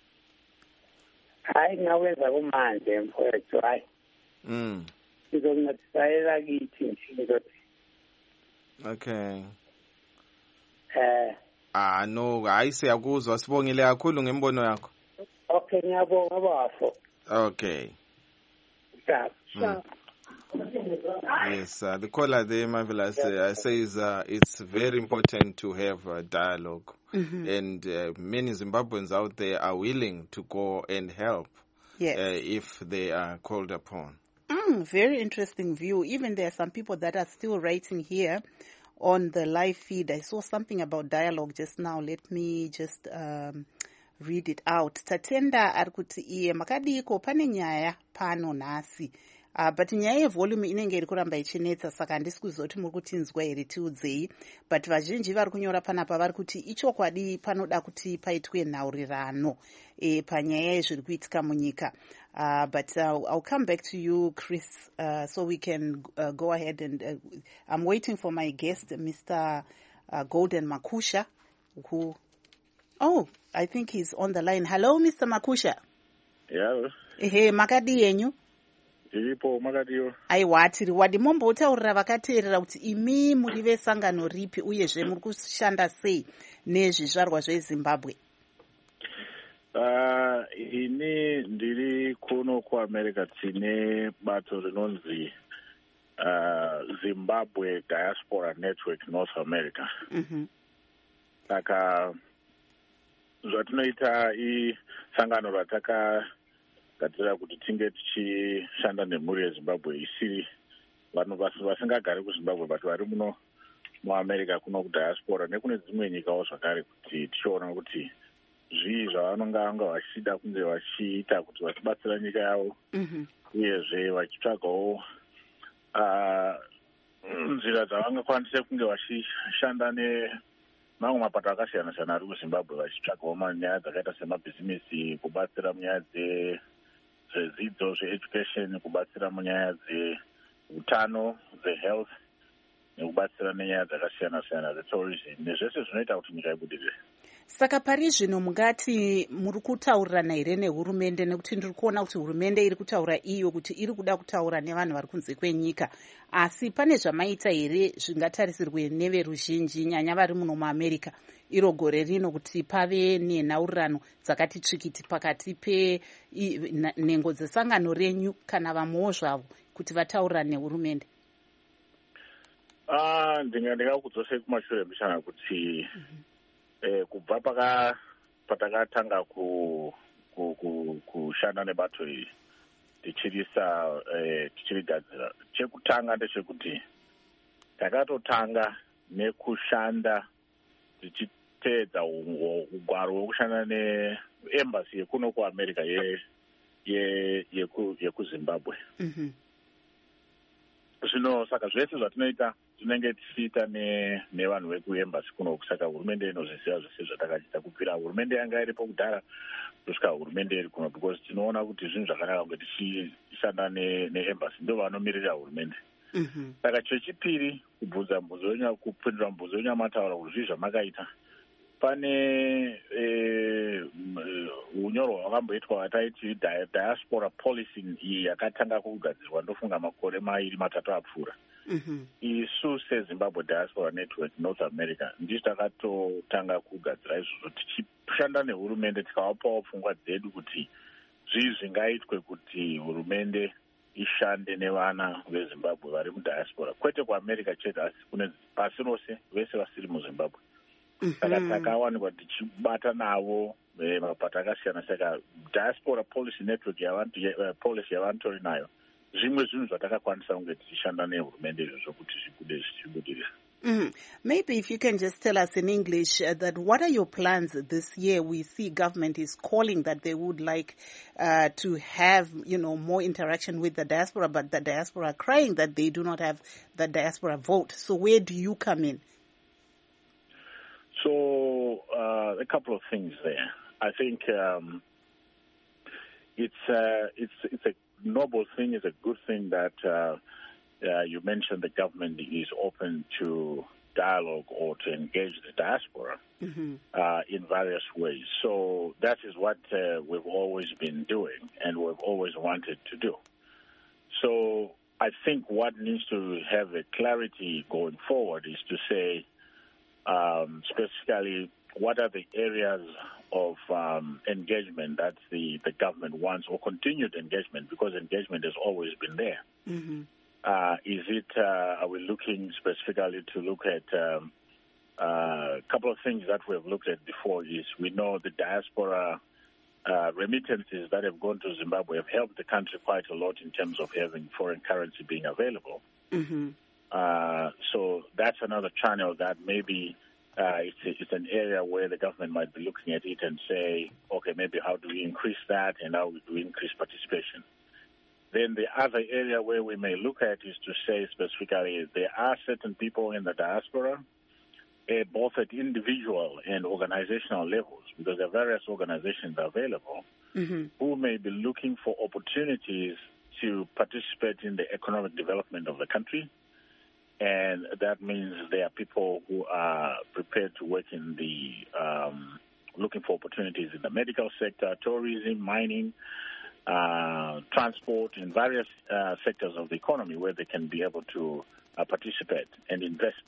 Hayi ngakwenza kumanje mfowethu hayi. Mm. Sizoncedisana kithi ngizothi. Okay. Eh. Ah no, hayi siyakuzwa, sibongile kakhulu ngembono yakho. Okay, ngiyabonga bafo. Okay. Stop. Stop. Yes, uh, the caller there, Marvelous, uh, says uh, it's very important to have a dialogue. Mm-hmm. And uh, many Zimbabweans out there are willing to go and help, yes, uh, if they are called upon. Mm, very interesting view. Even there are some people that are still writing here on the live feed. I saw something about dialogue just now. Let me just um, read it out. Tatenda arikuti iye makadiko pane nyaya pano nasi. Uh, but nyaya yevolume inenge iri kuramba ichinetsa, saka handisi kuzoti muri kutinzwa here tiudzei, but vazhinji vari kunyora panapa vari kuti ichokwadi panoda kuti paitwe nhaurirano e, panyaya yezviri kuitika munyika. Uh, but uh, I'll come back to you, Chris, uh, so we can uh, go ahead and uh, I'm waiting for my guest, Mister Uh, Golden Makusha, who, oh, I think he's on the line. Hello, Mister Makusha. Yeah. Ehe, makadi yenyu? Iripo makadiyo. Aiwa, tiri wadi mombotaurira vakateerera kuti imi muri vesangano ripi uyezve muri kushanda sei nezvizvarwa zveZimbabwe? Uh, ini ndiri kuno kuAmerica tine bato rinonzi uh, Zimbabwe Diaspora Network North America. Mm-hmm. Saka zvatinoita isangano rataka gatira kuti tinge tichishanda nemhuri yeZimbabwe isiri vanhu vasingagari kuZimbabwe but vari muno muAmerica kuno kudiaspora nekune dzimwe nyikawo zvakare kuti tichiona kuti zvii zvavanonga vanga vachida kunge vachiita kuti vachibatsira nyika yavo, uyezve vachitsvagawo nzira dzavangakwanisa kunge vachishanda mamwe mapato akasiyana-siyana ari kuzimbabwe vachitsvagawo manyaya dzakaita semabhizimisi, kubatsira munyaya dzedzidzo, zveeducation, kubatsira munyaya dzeutano, dzehealth, nekubatsira nenyaya dzakasiyana-siyana dzetourism, nezvese zvinoita kuti nyika ibudirire. Saka pari zvino mungati muri kutaurirana here nehurumende, nekuti ndiri kuona kuti hurumende iri kutaura iyo kuti iri kuda kutaura nevanhu vari kunze kwenyika, asi pane zvamaita here zvingatarisirwe neveruzhinji, nyanya vari muno muamerica iro gore rino, kuti pave nenhaurirano dzakati tsvikiti pakati penhengo dzesangano renyu kana vamwewo zvavo kuti vataurirane nehurumende? Uh, ndingakudzosei kumashure mbichana kuti mm-hmm. Eh, kubva paka patakatanga ku kushanda ku, nebato iri tichirisa eh, tichirigadzira, chekutanga ndechekuti takatotanga nekushanda tichiteedza ugwaro hwekushanda neembassy yekuno kuamerica ye ye yeku yekuzimbabwe. Mm-hmm. Zvino saka zvese zvatinoita tinenge tichiita nevanhu vekuembassy kuno, saka hurumende inozviziva zvese zvatakachita kubvira hurumende yanga iripo kudhara kusvika hurumende iri kuno, because tinoona kuti zvinhu zvakanaka kunge tichishanda neembassy, ndo vanomirira hurumende. Mm-hmm. Saka chechipiri, kubvunza mubvunzo wenyu, kupindura mubvunzo wenyu amataura kuti zvii zvamakaita, pane unyorwa hwakamboitwa hwataiti diaspora policy iyi yakatanga kugadzirwa ndofunga makore mairi matatu apfuura. Mm-hmm. Isu seZimbabwe Diaspora Network North America ndisi takatotanga kugadzira izvozvo tichishanda nehurumende, tikavapawo pfungwa dzedu kuti zvii zvingaitwe kuti hurumende ishande nevana veZimbabwe vari mudiaspora, kwete kuamerica chete asi kune pasi rose vese vasiri muZimbabwe. Saka takawanikwa tichibata navo mapato akasiyana. Saka Diaspora Policy Network policy yavanitori nayo, zvimwe zvinhu zvatakakwanisa kunge tichishanda nehurumende izvozvo kuti zvibude zvichibudirira. Mm. Maybe if you can just tell us in English uh, that what are your plans this year? We see government is calling that they would like uh, to have, you know, more interaction with the diaspora, but the diaspora are crying that they do not have the diaspora vote. So where do you come in? So uh, a couple of things there. I think um, it's uh, it's it's a noble thing, it's a good thing that uh, uh, you mentioned the government is open to dialogue or to engage the diaspora mm-hmm. uh, in various ways. So that is what uh, we've always been doing and we've always wanted to do. So I think what needs to have a clarity going forward is to say um, specifically what are the areas of um, engagement that the, the government wants, or continued engagement, because engagement has always been there. Mm-hmm. Uh, is it, uh, are we looking specifically to look at um, uh, a couple of things that we have looked at before is we know the diaspora uh, remittances that have gone to Zimbabwe have helped the country quite a lot in terms of having foreign currency being available. Mm-hmm. Uh, so that's another channel that maybe Uh, it's, it's an area where the government might be looking at it and say, okay, maybe how do we increase that and how do we increase participation? Then the other area where we may look at is to say specifically there are certain people in the diaspora, uh, both at individual and organizational levels, because there are various organizations available, mm-hmm. who may be looking for opportunities to participate in the economic development of the country. And that means there are people who are prepared to work in the, um, looking for opportunities in the medical sector, tourism, mining, uh, transport, in various uh, sectors of the economy where they can be able to uh, participate and invest.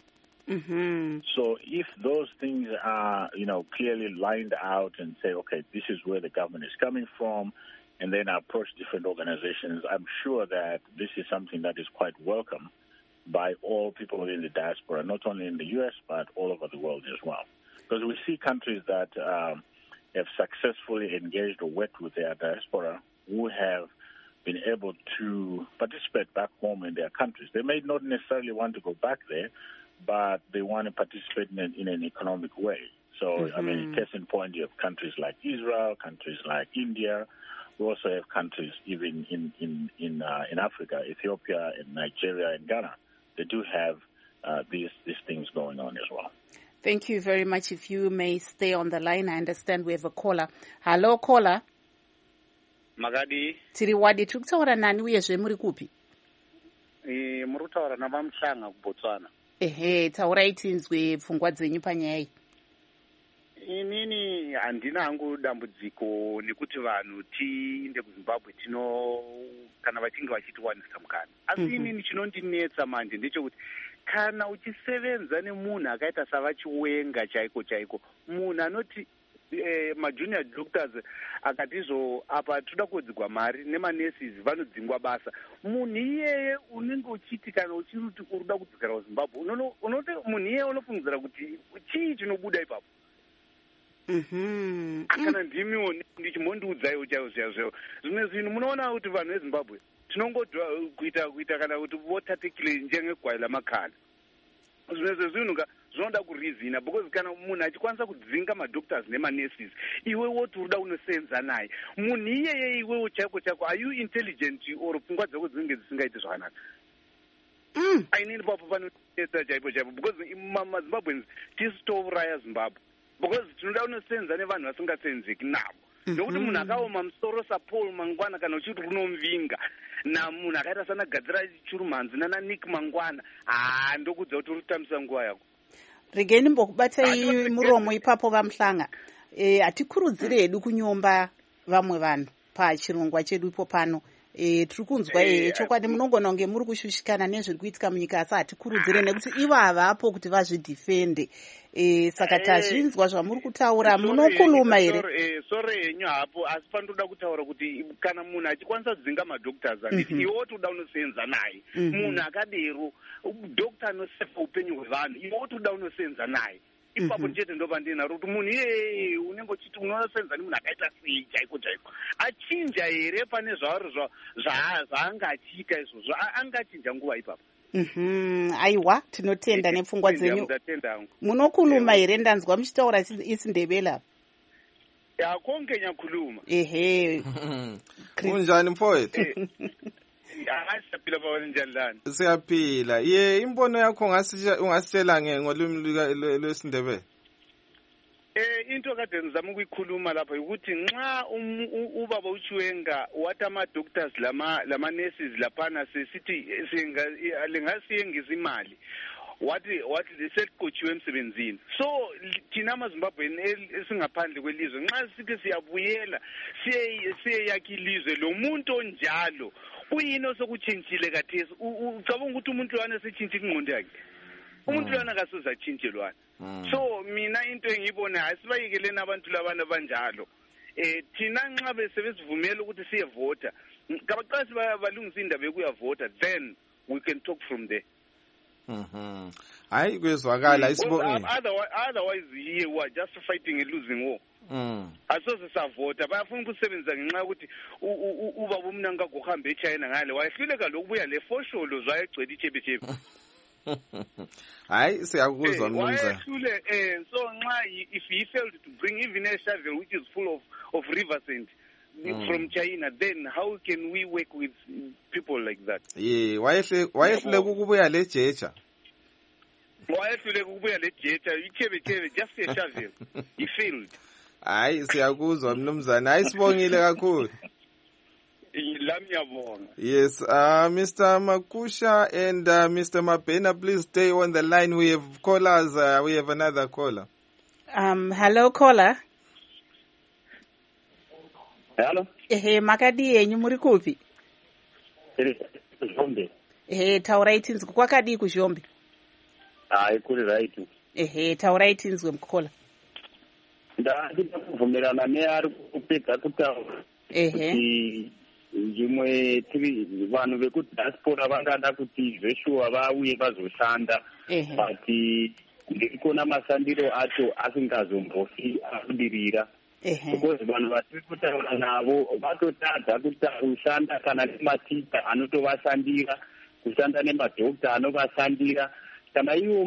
Mm-hmm. So if those things are, you know, clearly lined out and say, okay, this is where the government is coming from, and then approach different organizations, I'm sure that this is something that is quite welcome by all people in the diaspora, not only in the U S, but all over the world as well. Because we see countries that um, have successfully engaged or worked with their diaspora who have been able to participate back home in their countries. They may not necessarily want to go back there, but they want to participate in an, in an economic way. So, mm-hmm. I mean, case in point, you have countries like Israel, countries like India. We also have countries even in, in, in, uh, in Africa, Ethiopia and Nigeria and Ghana. They do have uh, these these things going on as well. Thank you very much. If you may stay on the line, I understand we have a caller. Hello, caller. Magadi. Tiri wadi, tiri kutaura nani uyezve muri kupi? E, muri kutaura navaMuhlanga kuBotswana. Ehe, taurai tinzwe pfungwa dzenyu panyaya iyi. Inini handina hangu dambudziko nekuti vanhu tiinde kuZimbabwe tino kana vachinge vachitiwanisa mukana. Asi mm -hmm. inini chinondinetsa manje ndechekuti kana uchisevenza nemunhu akaita savachiwenga chaiko chaiko, munhu anoti eh, majunior doctors akatizo apa toda kudzigwa mari nemanesis vanodzingwa basa, munhu iyeye unenge uchiti kana uchiti uruda kudzokera kuZimbabwe unoti munhu iyeye unofungidzira kuti chii chinobuda ipapo. Mhm. Akana ndimiwo ndichimondiudzaiwo chaiwo zvaizvo. Zvimwe zvinhu munoona kuti vanhu veZimbabwe tinongodwa kuita kuita kana kuti votatikile njengegwai lamakhala. Zvimwe zvezvinhu zvinoda kurizina because kana munhu achikwanisa kudzinga madoctors nemanesis, iwe woti uruda unosenza naye. Munhu iyeye iwewo chako chako, are you intelligent or pfungwa dzako dzinenge dzisingaiti zvakanaka? Mm. Ainini papo panotesa chaipo chaipo because maZimbabweans tisitouraya Zimbabwe. Because tinoda unosenza nevanhu vasingasenzeki navo. Nokuti munhu akaoma musoro saPaul mangwana kana uchiti kunomvinga na munhu akaita sana Gadzira Chirumanzi nana Nick mangwana, ah ndokudza kuti urutamisa nguva yako. Regeni mbokubatai muromo ipapo vaMuhlanga. Eh atikurudzire hedu kunyomba vamwe vanhu pachirongwa chedu ipo pano. Eh tiri kunzwa eh chokwadi munongona kunge muri kushushikana nezviri kuitika munyika asi atikurudzire nekuti ivo havapo kuti vazvidefende. Eh saka tazvinzwa zvamuri kutaura munokuluma here. Eh sore yenyu hapo asi panoda kutaura kuti kana munhu achikwanisa kudzinga madoctors anditi iwe woti uda unosenza naye. Munhu akadero doctor anosefa upenyu hwevanhu iwe woti uda unosenza naye. Ipapo chete ndoba ndina kuti munhu iyeye unenge uchiti unosenza nemunhu akaita sei chaiko chaiko. Achinja here pane zvaari zvaanga achiita izvozvo angachinja nguva ipapo. Mhm. Aiwa tinotenda nepfungwa dzenyu. Munokuluma here ndanzwa muchitaura isiNdebele apa. Ya konke nyakhuluma. Ehe. Kunjani mfowethu? Asiyaphila baba njani lana? Siyaphila. Ye imbono yakho ungasitshela ngolimi lwesiNdebele. Eh into kade ngizama ukuyikhuluma lapha ukuthi nxa ubaba uChiwenga wathi ama doctors lama lama nurses laphana sesithi singa lengasiyengisa imali wathi wathi seliqotshiwe emsebenzini. So thina amaZimbabweni esingaphandle kwelizwe nxa sithi siyabuyela siye siye yakhe ilizwe lo muntu onjalo uyini osokutshintshile kathesi ucabanga ukuthi umuntu wana setshintshe ingqondo yakhe. Umuntu lana kasuza tshintshelwana. So mina into engiyibona asibayikeleni abantu labana banjalo. Eh thina nxa besebesivumela ukuthi siye vota kabaqasi balungisa indaba yokuyavota then we can talk from there. Mhm. Hayi kwezwakala isibonge. Otherwise here we are just fighting a losing war. Mm. Asoze savota bayafuna ukusebenza ngenxa ukuthi ubaba umnanga gohambe eChina ngale wayehluleka lokubuya le fosholo zwayegcwele ichebechebe. Hayi siyakuzwa mnumzana. Wayehlule eh so nxa if he failed to bring even a shovel which is full of of river sand mm. from China, then how can we work with people like that? Yeah, wayehle wayehlule ukubuya le jeja. Wayehlule ukubuya le jeja ichebechebe just a shovel. He failed. Hayi siyakuzwa mnumzana. Hayi sibongile kakhulu. Yes, uh, Mister Makusha and uh, Mister Mabena, please stay on the line. We have callers. Uh, we have another caller. Um, hello, caller. Hello. Ehe, makadi yenyu muri kupi? Zhombe. Ehe, taurai tinzwe kwakadi kuZhombe. Hayi kuri right. Ehe, taurai tinzwe mkhola. Ndakunda kuvumelana neari kupedza kutaura. Ehe. Zvimwe tiri vanhu vekudiaspora vangada kuti zveshuwa vauye vazoshanda but ndikona masandiro acho asingazombofi abudirira because vanhu vatiri kutaura navo vatotadza kushanda kana nematicha anotovashandira kushanda nemadhokta anovashandira kana ivo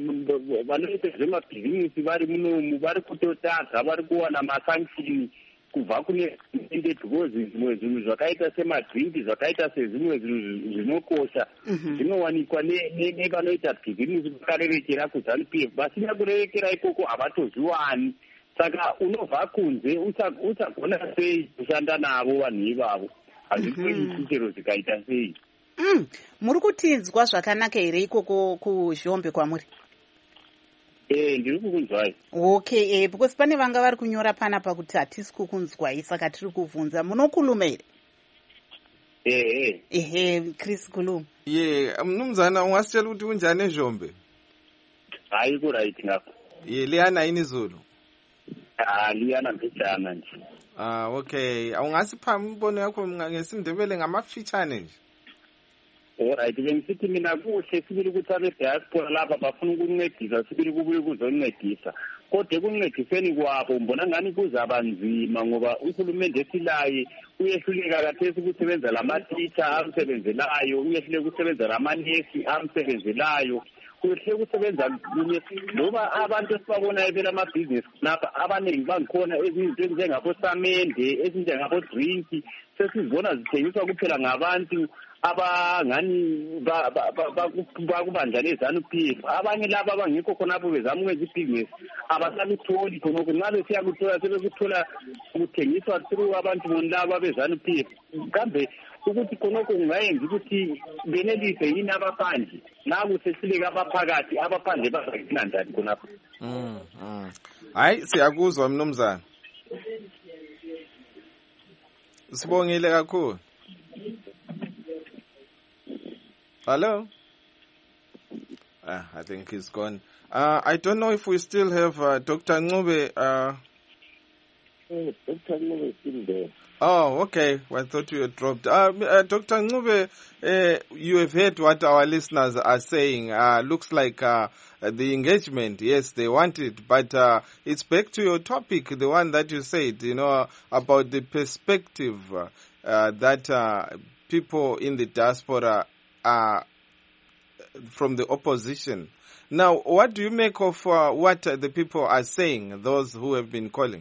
vanoita zvemabhizinisi vari munomu vari kutotadza vari kuwana masanction kubva kune ende because zvimwe zvinhu zvakaita semadrinki zvakaita sezvimwe zvinhu zvinokosha zvinowanikwa nevanoita bhizimusi vakarerekera kuZANU P F vasina kurerekera ikoko havatozviwani. Saka unobva kunze uchagona sei kushanda navo vanhu ivavo, hazvitoiti chero zvikaita sei. Muri kutinzwa zvakanaka here ikoko kuZhombe kwamuri? Eh, ndiri kukunzwai. Okay, eh, because pane vanga vari kunyora panapa kuti hatisi kukunzwai, saka tiri kuvunza. Munokhuluma here? Eh, eh. Ehe, Chris khuluma. Ye, mnumzana ungasitshela ukuthi unjani eZhombe? Hayi ku right ngapha. Ye, liyana yini izulu? Ah, liyana mbijana nje. Ah, okay. Awungasipha imbono yakho ngesindebele ngamafitshane nje. Alright, bengisithi mina kuhle sibili ukuthi abe-diaspora lapha bafuna ukuncedisa, sibili kubuye kuzoncedisa. Kodwa ekuncediseni kwabo mbona ngani kuzaba nzima ngoba uhulumende esilaye uyehluleka kathesi ukusebenza lama-teacher amsebenzelayo, uyehluleka ukusebenza lamanesi amsebenzelayo, uyehluleka ukusebenza kunye noba abantu esibabonayo belamabhizinisi lapha abaningi bangikhona ezinto ezinjengabo-samende, ezinjengabo-drinki, sesizibona zithengiswa kuphela ngabantu abangani bakubandla leZANU P F. Abanye laba abangekho khonapho bezama ukwenza ibhizinisi abasalutholi khonokho. Nxa besiyakuthola sebekuthola kuthengiswa through abantu bonlaba beZANU P F. Kambe ukuthi khonokho kungayenza ukuthi benelise yini abaphandle naku sesileka abaphakathi abaphandle bazagcina njani khonapho? Mm. Hayi siyakuzwa mnumzana. Sibongile kakhulu. Hello? Ah, I think he's gone. Uh, I don't know if we still have uh, Doctor Ncube. Uh... Hey, Doctor Ncube is still there. Oh, okay. Well, I thought you had dropped. Uh, uh, Doctor Ncube, uh, you have heard what our listeners are saying. Uh, looks like uh, the engagement, yes, they want it, but uh, it's back to your topic, the one that you said, you know, about the perspective uh, uh, that uh, people in the diaspora Uh, from the opposition. Now, what do you make of uh, what uh, the people are saying, those who have been calling?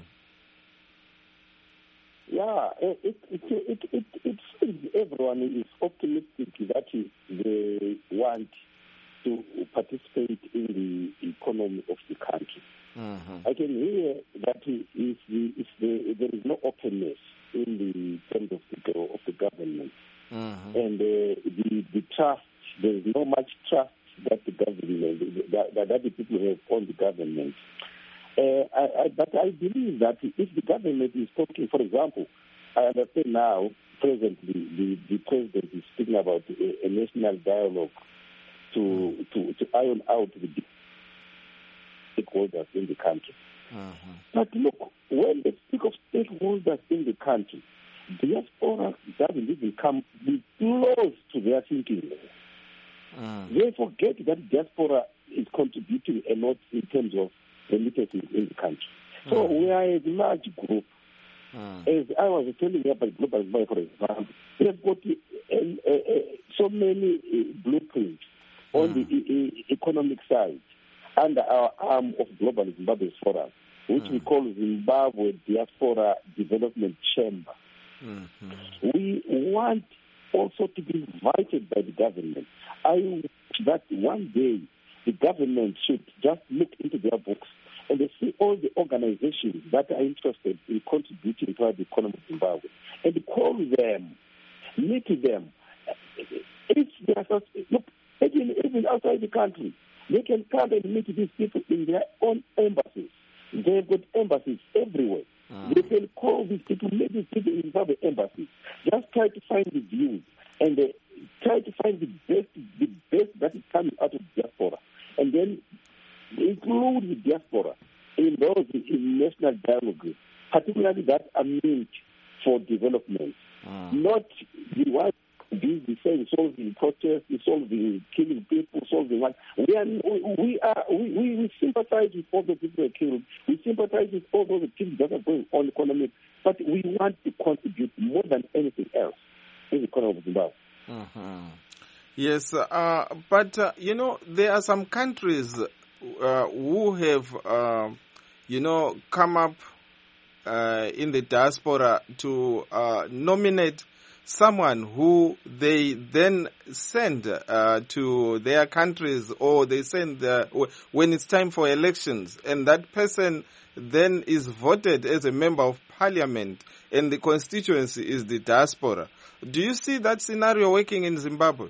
Yeah, it it it it it, it seems everyone is optimistic that they want to participate in the economy of the country. Mm-hmm. I can hear that if the, if the, there is no openness in the terms of the of the government. Mm-hmm. And uh, the, the trust, there is no much trust that the government, that, that the people have on the government. Uh, I, I, but I believe that if the government is talking, for example, I understand now, presently, the, the president is speaking about a, a national dialogue to, mm-hmm. to, to iron out the stakeholders in the country. Mm-hmm. But look, when they speak of stakeholders in the country, diaspora doesn't even come be close to their thinking. Mm. They forget that diaspora is contributing a lot in terms of remittances in the country. Mm. So we are a large group. Mm. As I was telling you about Global Zimbabwe, for example, we have got uh, uh, uh, so many uh, blueprints mm. on the uh, economic side under our arm of Global Zimbabwe Forum, which mm. we call Zimbabwe Diaspora Development Chamber. Mm-hmm. We want also to be invited by the government. I wish that one day the government should just look into their books and they see all the organizations that are interested in contributing to the economy of Zimbabwe and call them, meet them. If they are such, look, even, even outside the country, they can come and meet these people in their own embassies. They've got embassies everywhere. Mm. They can call these people, meet these people in Zimbabwe embassies. Just try to find the views and uh, try to find the best, the best that is coming out of diaspora, and then include the diaspora in those in national dialogue, particularly that are meant for development, mm. not the ones busy saying solving protests, solving killing people, solving what. We are we are we, we, we sympathize with all the people who are killed. We sympathize with all those things that are going on economic, but we want to contribute more than anything else in the economy of Zimbabwe. Mm-hmm. Yes, uh, but uh, you know there are some countries uh, who have uh, you know come up uh, in the diaspora to uh, nominate someone who they then send uh, to their countries, or they send the, when it's time for elections, and that person then is voted as a member of parliament, and the constituency is the diaspora. Do you see that scenario working in Zimbabwe?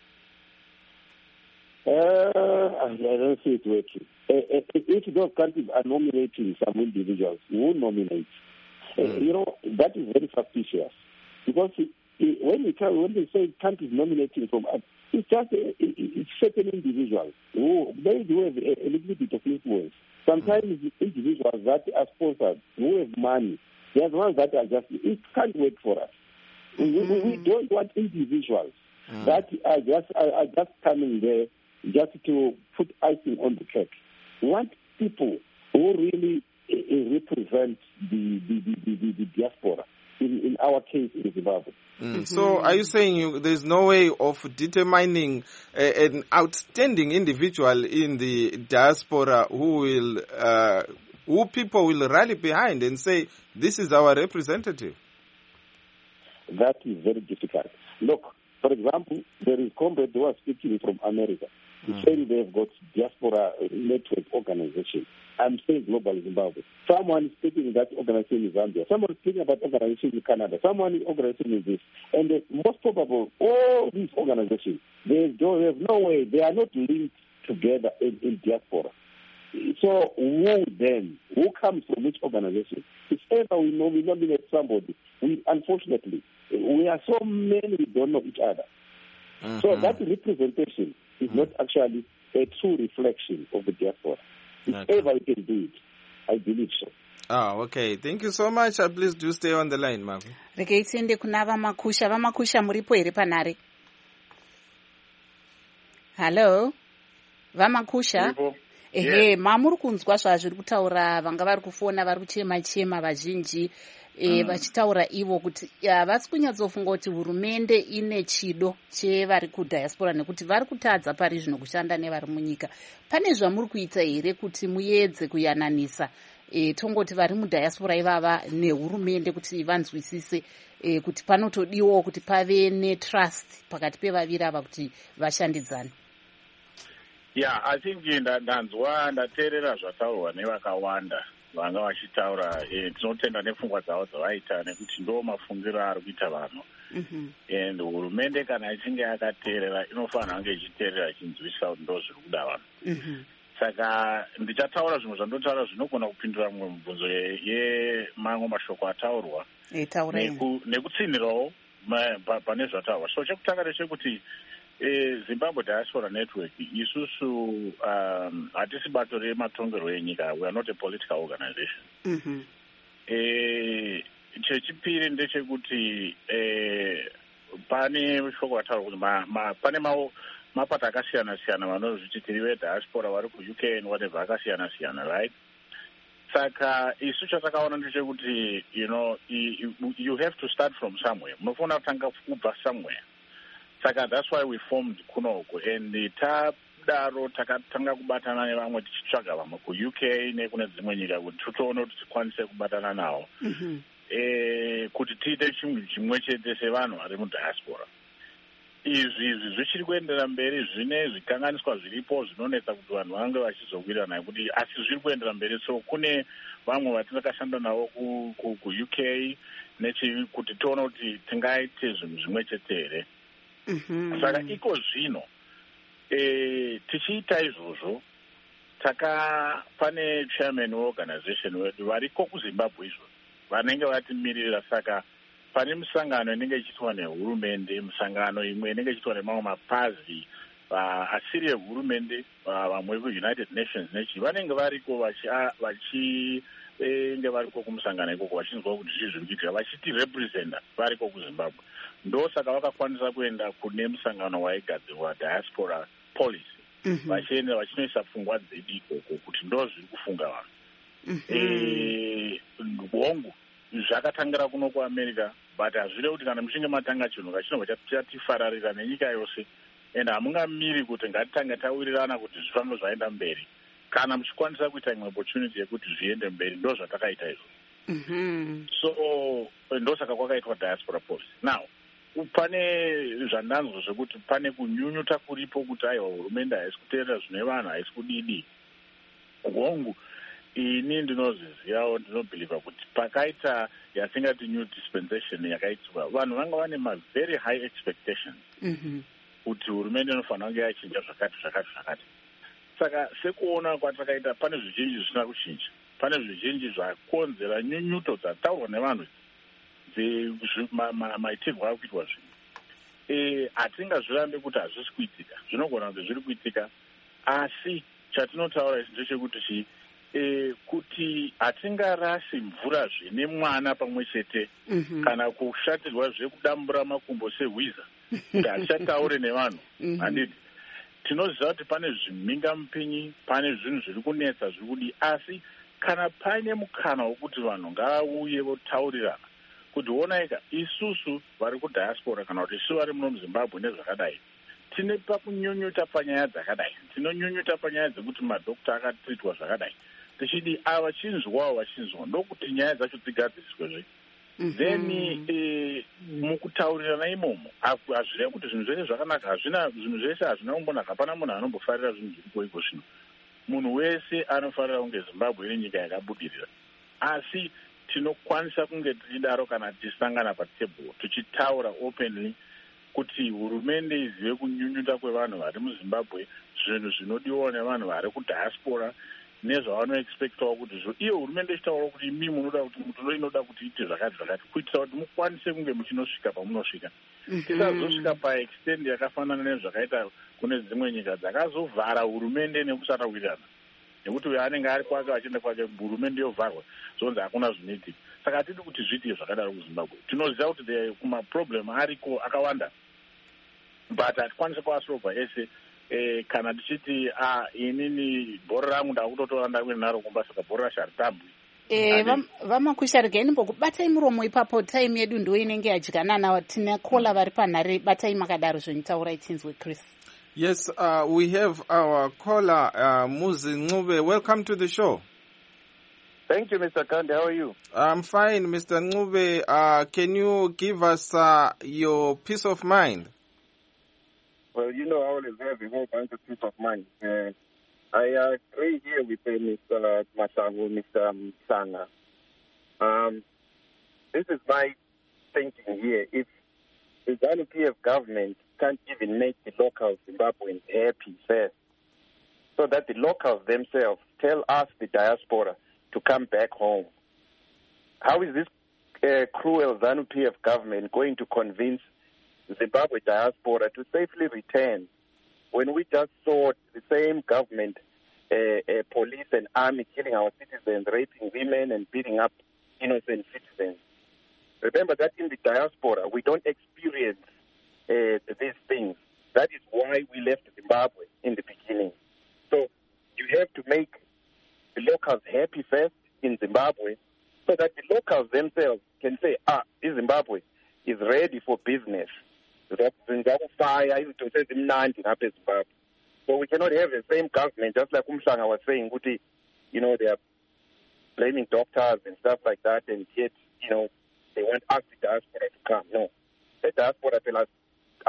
Uh, I don't see it working. Uh, if those countries are nominating some individuals, who nominates? Mm. Uh, you know, that is very suspicious. Because it, it, when, you tell, when they say countries nominating from, uh, it's just a, it, it's certain individuals who they do have a, a little bit of influence. Sometimes mm. individuals that are sponsored, who have money, there's ones that are just, it can't work for us. Mm. We, we don't want individuals mm. that are just, are, are just coming there just to put icing on the cake. We want people who really uh, represent the, the, the, the, the diaspora, in, in our case in Zimbabwe. Mm. Mm-hmm. So are you saying you, there's no way of determining uh, an outstanding individual in the diaspora who will, uh, who people will rally behind and say, this is our representative? That is very difficult. Look, for example, there is comrade who are speaking from America. He's mm. saying they've got diaspora network organization. I'm saying Global Zimbabwe. Someone is speaking that organization in Zambia. Someone is speaking about organization in Canada. Someone is organization in this. And the most probable, all these organizations, they don't have no way. They are not linked together in, in diaspora. So who then? Who comes from which organization? If ever we know we nominate somebody, we unfortunately we are so many we don't know each other. Mm-hmm. So that representation is mm-hmm. not actually a true reflection of the diaspora. If okay. ever we can do it, I believe so. Oh, okay. Thank you so much. Uh, please do stay on the line, ma'am. Rekeitsende kuna vamakusha. Vamakusha muripo here panare. Hello? Vamakusha? Ehe, yes. Mamuri kunzwa zvazviri kutaura vanga vari kufona vari kuchema chema vazhinji e, mm. vachitaura ivo kuti havasi kunyatsofunga kuti hurumende ine chido chevari kudiaspora nekuti vari kutadza pari zvino kushanda nevari munyika. Pane zvamuri kuita here kuti muedze kuyananisa e, tongoti vari mudiaspora ivava nehurumende kuti vanzwisise e, kuti panotodiwawo kuti pave netrust pakati pevaviri ava kuti vashandidzane? Yeah, I think ndanzwa ndateerera zvataurwa nevakawanda vanga vachitaura tinotenda nepfungwa dzavo dzavaita nekuti ndo mafungiro ari kuita vanhu. And hurumende kana ichinge yakateerera inofanira kunge ichiteerera ichinzwisisa kuti ndo zviri kuda vanhu. Saka ndichataura zvimwe zvandotaura zvinogona kupindura mumwe mibvunzo yemamwe mashoko ataurwa nekutsinhirawo pane zvataurwa. So chekutanga ndechekuti E, Zimbabwe Diaspora Network isusu um, hatisi bato rematongero enyika. We are not a political organization. Mm-hmm. E, chechipiri ndechekuti e, pane shoko rataura kuti ma, ma, pane mapato akasiyana siyana vanozviti tiri vediaspora vari ku U K and whatever akasiyana siyana, right? Saka isu chatakaona ndechekuti you know you, you have to start from somewhere. Munofanira kutanga kubva somewhere. Saka that's why we formed Kunoko, and tadaro takatanga kubatana nevamwe tichitsvaga vamwe ku U K nekune dzimwe nyika kuti titoona kuti tikwanise kubatana nawo eh kuti tiite chimwe chimwe chete sevanhu vari mudiaspora. Izvi izvi zvichiri kuendera mberi zvine zvikanganiswa zviripo zvinonetsa kuti vanhu vange vachizowirirana kuti asi zviri kuendera mberi. So kune vamwe vatinakashanda navo ku, ku, ku U K nechi kuti tione kuti tingaite zvinhu zvimwe chete here. Mm-hmm. Saka iko zvino e, tichiita izvozvo taka pane chairman weorganization wedu variko kuZimbabwe izvo vanenge vatimirira. Saka pane misangano inenge ichiitwa nehurumende, misangano imwe inenge ichiitwa nemamwe mapazi asiri ehurumende, vamwe kuUnited Nations nechi vanenge variko vachi enge variko kumusangano ikoko vachinzwa kuti zvii zviri kuitika vachiti representa variko kuZimbabwe. Ndo saka vakakwanisa kuenda kune musangano waigadzirwa diaspora policy vachienda mm-hmm. vachinoisa pfungwa dzedu ikoko kuti ndo zviri kufunga vanhu. Mm-hmm. e, hongu zvakatangira kuno kuAmerica but hazvire kuti kana muchinge matanga chinhu kachinobva chatifararira nenyika yose and hamungamiri kuti ngatitange tawirirana kuti zvifambo zvaenda mberi kana muchikwanisa kuita imwe opportunity yekuti zviende mberi. Ndo zvatakaita izvo. Mm-hmm. So ndosaka kwakaitwa diaspora policy. Now pane zvandanzwa zvekuti pane kunyunyuta kuripo kuti aiwa hurumende haisi kuteerera zvine vanhu haisi kudidi. Hongu ini ndinozvizivawo, ndinobhiliva kuti pakaita yatingati new dispensation yakaitirwa, vanhu vanga vane ma-very high expectations mm-hmm. kuti hurumende inofanira kunge yachinja zvakati zvakati zvakati. Saka sekuona kwatakaita pane zvizhinji zvisina kuchinja, pane zvizhinji zvakonzera nyunyuto dzataurwa nevanhu maitirwo ari kuitwa zvinhu. Hatingazvirambe kuti hazvisi kuitika, zvinogona kuti zviri kuitika, asi chatinotaura isi ndechekuti chi e, kuti hatingarasi mvura zvine mwana pamwe chete mm-hmm. kana kushatirwa zvekudambura makumbo sehwiza kuti hatichataure nevanhu mm-hmm. handiti. Tinoziva kuti pane zvimhingamupinyi, pane zvinhu zviri kunetsa zviri kudi, asi kana paine mukana wokuti vanhu ngavauye votaurirana kuti onaika isusu vari kudiaspora kana kuti isu vari muno muzimbabwe nezvakadai tine pakunyunyuta panyaya dzakadai, tinonyunyuta panyaya dzekuti madhokta akatritwa zvakadai, tichidi ava chinzwawo vachinzwa ndokuti nyaya dzacho dzigadziriswezve. Then eh, mukutaurirana imomo hazvireva kuti zvinhu zvese zvakanaka, hazvina zvinhu zvese hazvina kumbonaka, hapana munhu anombofarira zvinhu zviripo iko zvino. Munhu wese anofarira kunge Zimbabwe ine nyika yakabudirira, asi tinokwanisa kunge tichidaro kana tichisangana patebhuru tichitaura openly kuti hurumende izive kunyunyuta kwevanhu vari muZimbabwe, zvinhu zvinodiwa nevanhu vari kudiaspora nezvavanoexpectawo kuti zvo iyo hurumende ichitaura kuti imi munoda kuti mutondo inoda kuti ite zvakati zvakati kuitira kuti mukwanise kunge muchinosvika pamunosvika. Tisazosvika paextend yakafanana nezvakaita kune dzimwe nyika dzakazovhara hurumende nekusada kuitana, nekuti uyo anenge ari kwake achienda kwake hurumende yovharwa zvonzi hakuna zvinoitika. Saka hatidi kuti zviitike zvakadaro kuZimbabwe. Tinoziva kuti kumaproblem ariko akawanda, but hatikwanise kuasolva ese. Eh, kana tichiti ah, inini bhora rangu ndakutotora ndakuenda naro kumba, saka bhora racho haritambwi. Eh, Vamakusha regai nimbokubatai muromo ipapo, time yedu ndo inenge yadyanana. Tina kola vari panhare, batai makadaro zvonitaura itsinzwe Chris. Yes, uh, we have our caller, uh, Muzi Ncube. Welcome to the show. Thank you, Mister Kande. How are you? I'm fine, Mister Ncube. Uh, can you give us uh, your peace of mind? Well, you know, I always have a whole bunch of peace of mind. Uh, I agree here with uh, Mister Masango, Mister Sanga. Um, this is my thinking here. If the ZANU P F government can't even make the local Zimbabweans happy first, so that the locals themselves tell us, the diaspora, to come back home, how is this uh, cruel ZANU P F government going to convince the Zimbabwe diaspora to safely return when we just saw the same government, uh, uh, police and army killing our citizens, raping women and beating up innocent citizens? Remember that in the diaspora, we don't experience uh, these things. That is why we left Zimbabwe in the beginning. So you have to make the locals happy first in Zimbabwe so that the locals themselves can say, ah, Zimbabwe is ready for business. So we cannot have the same government, just like Umhlanga was saying, you know, they are blaming doctors and stuff like that, and yet, you know, they want us, the diaspora, to come. No. The diaspora tell us,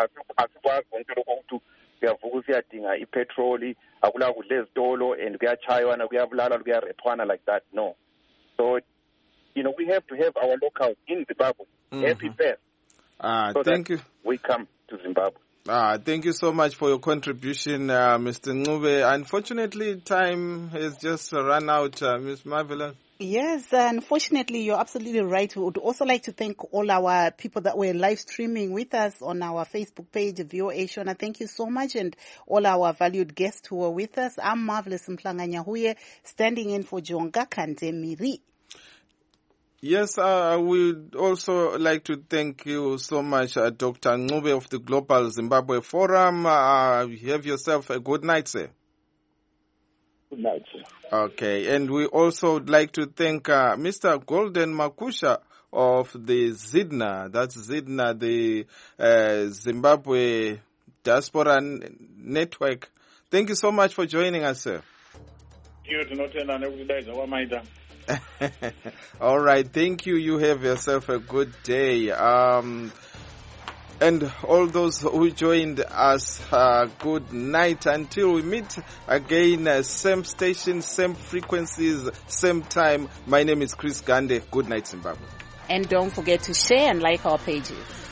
kuyadinga ipetroli, akula kudla ezitolo, and kuyachaywana, kuyabulala, kuyarepwana like that. No. So, you know, we have to have our locals in Zimbabwe mm-hmm. happy first. Uh, so thank you. We come to Zimbabwe. Uh, thank you so much for your contribution, uh, Mister Ncube. Unfortunately, time has just run out, uh, Miz Marvelous. Yes, unfortunately, you're absolutely right. We would also like to thank all our people that were live streaming with us on our Facebook page, V O A Shona. Thank you so much, and all our valued guests who were with us. I'm Marvelous Mplanga Nyahuye, standing in for Jonga Kandemiri. Yes, uh, we'd also like to thank you so much, uh, Doctor Ncube of the Global Zimbabwe Forum. Uh, have yourself a good night, sir. Good night, sir. Okay, and we also would like to thank uh, Mister Golden Makusha of the ZIDNA. That's ZIDNA, the uh, Zimbabwe Diaspora Network. Thank you so much for joining us, sir. You All right. Thank you. You have yourself a good day. Um, and all those who joined us, uh, good night until we meet again. Uh, same station, same frequencies, same time. My name is Chris Gande. Good night, Zimbabwe. And don't forget to share and like our pages.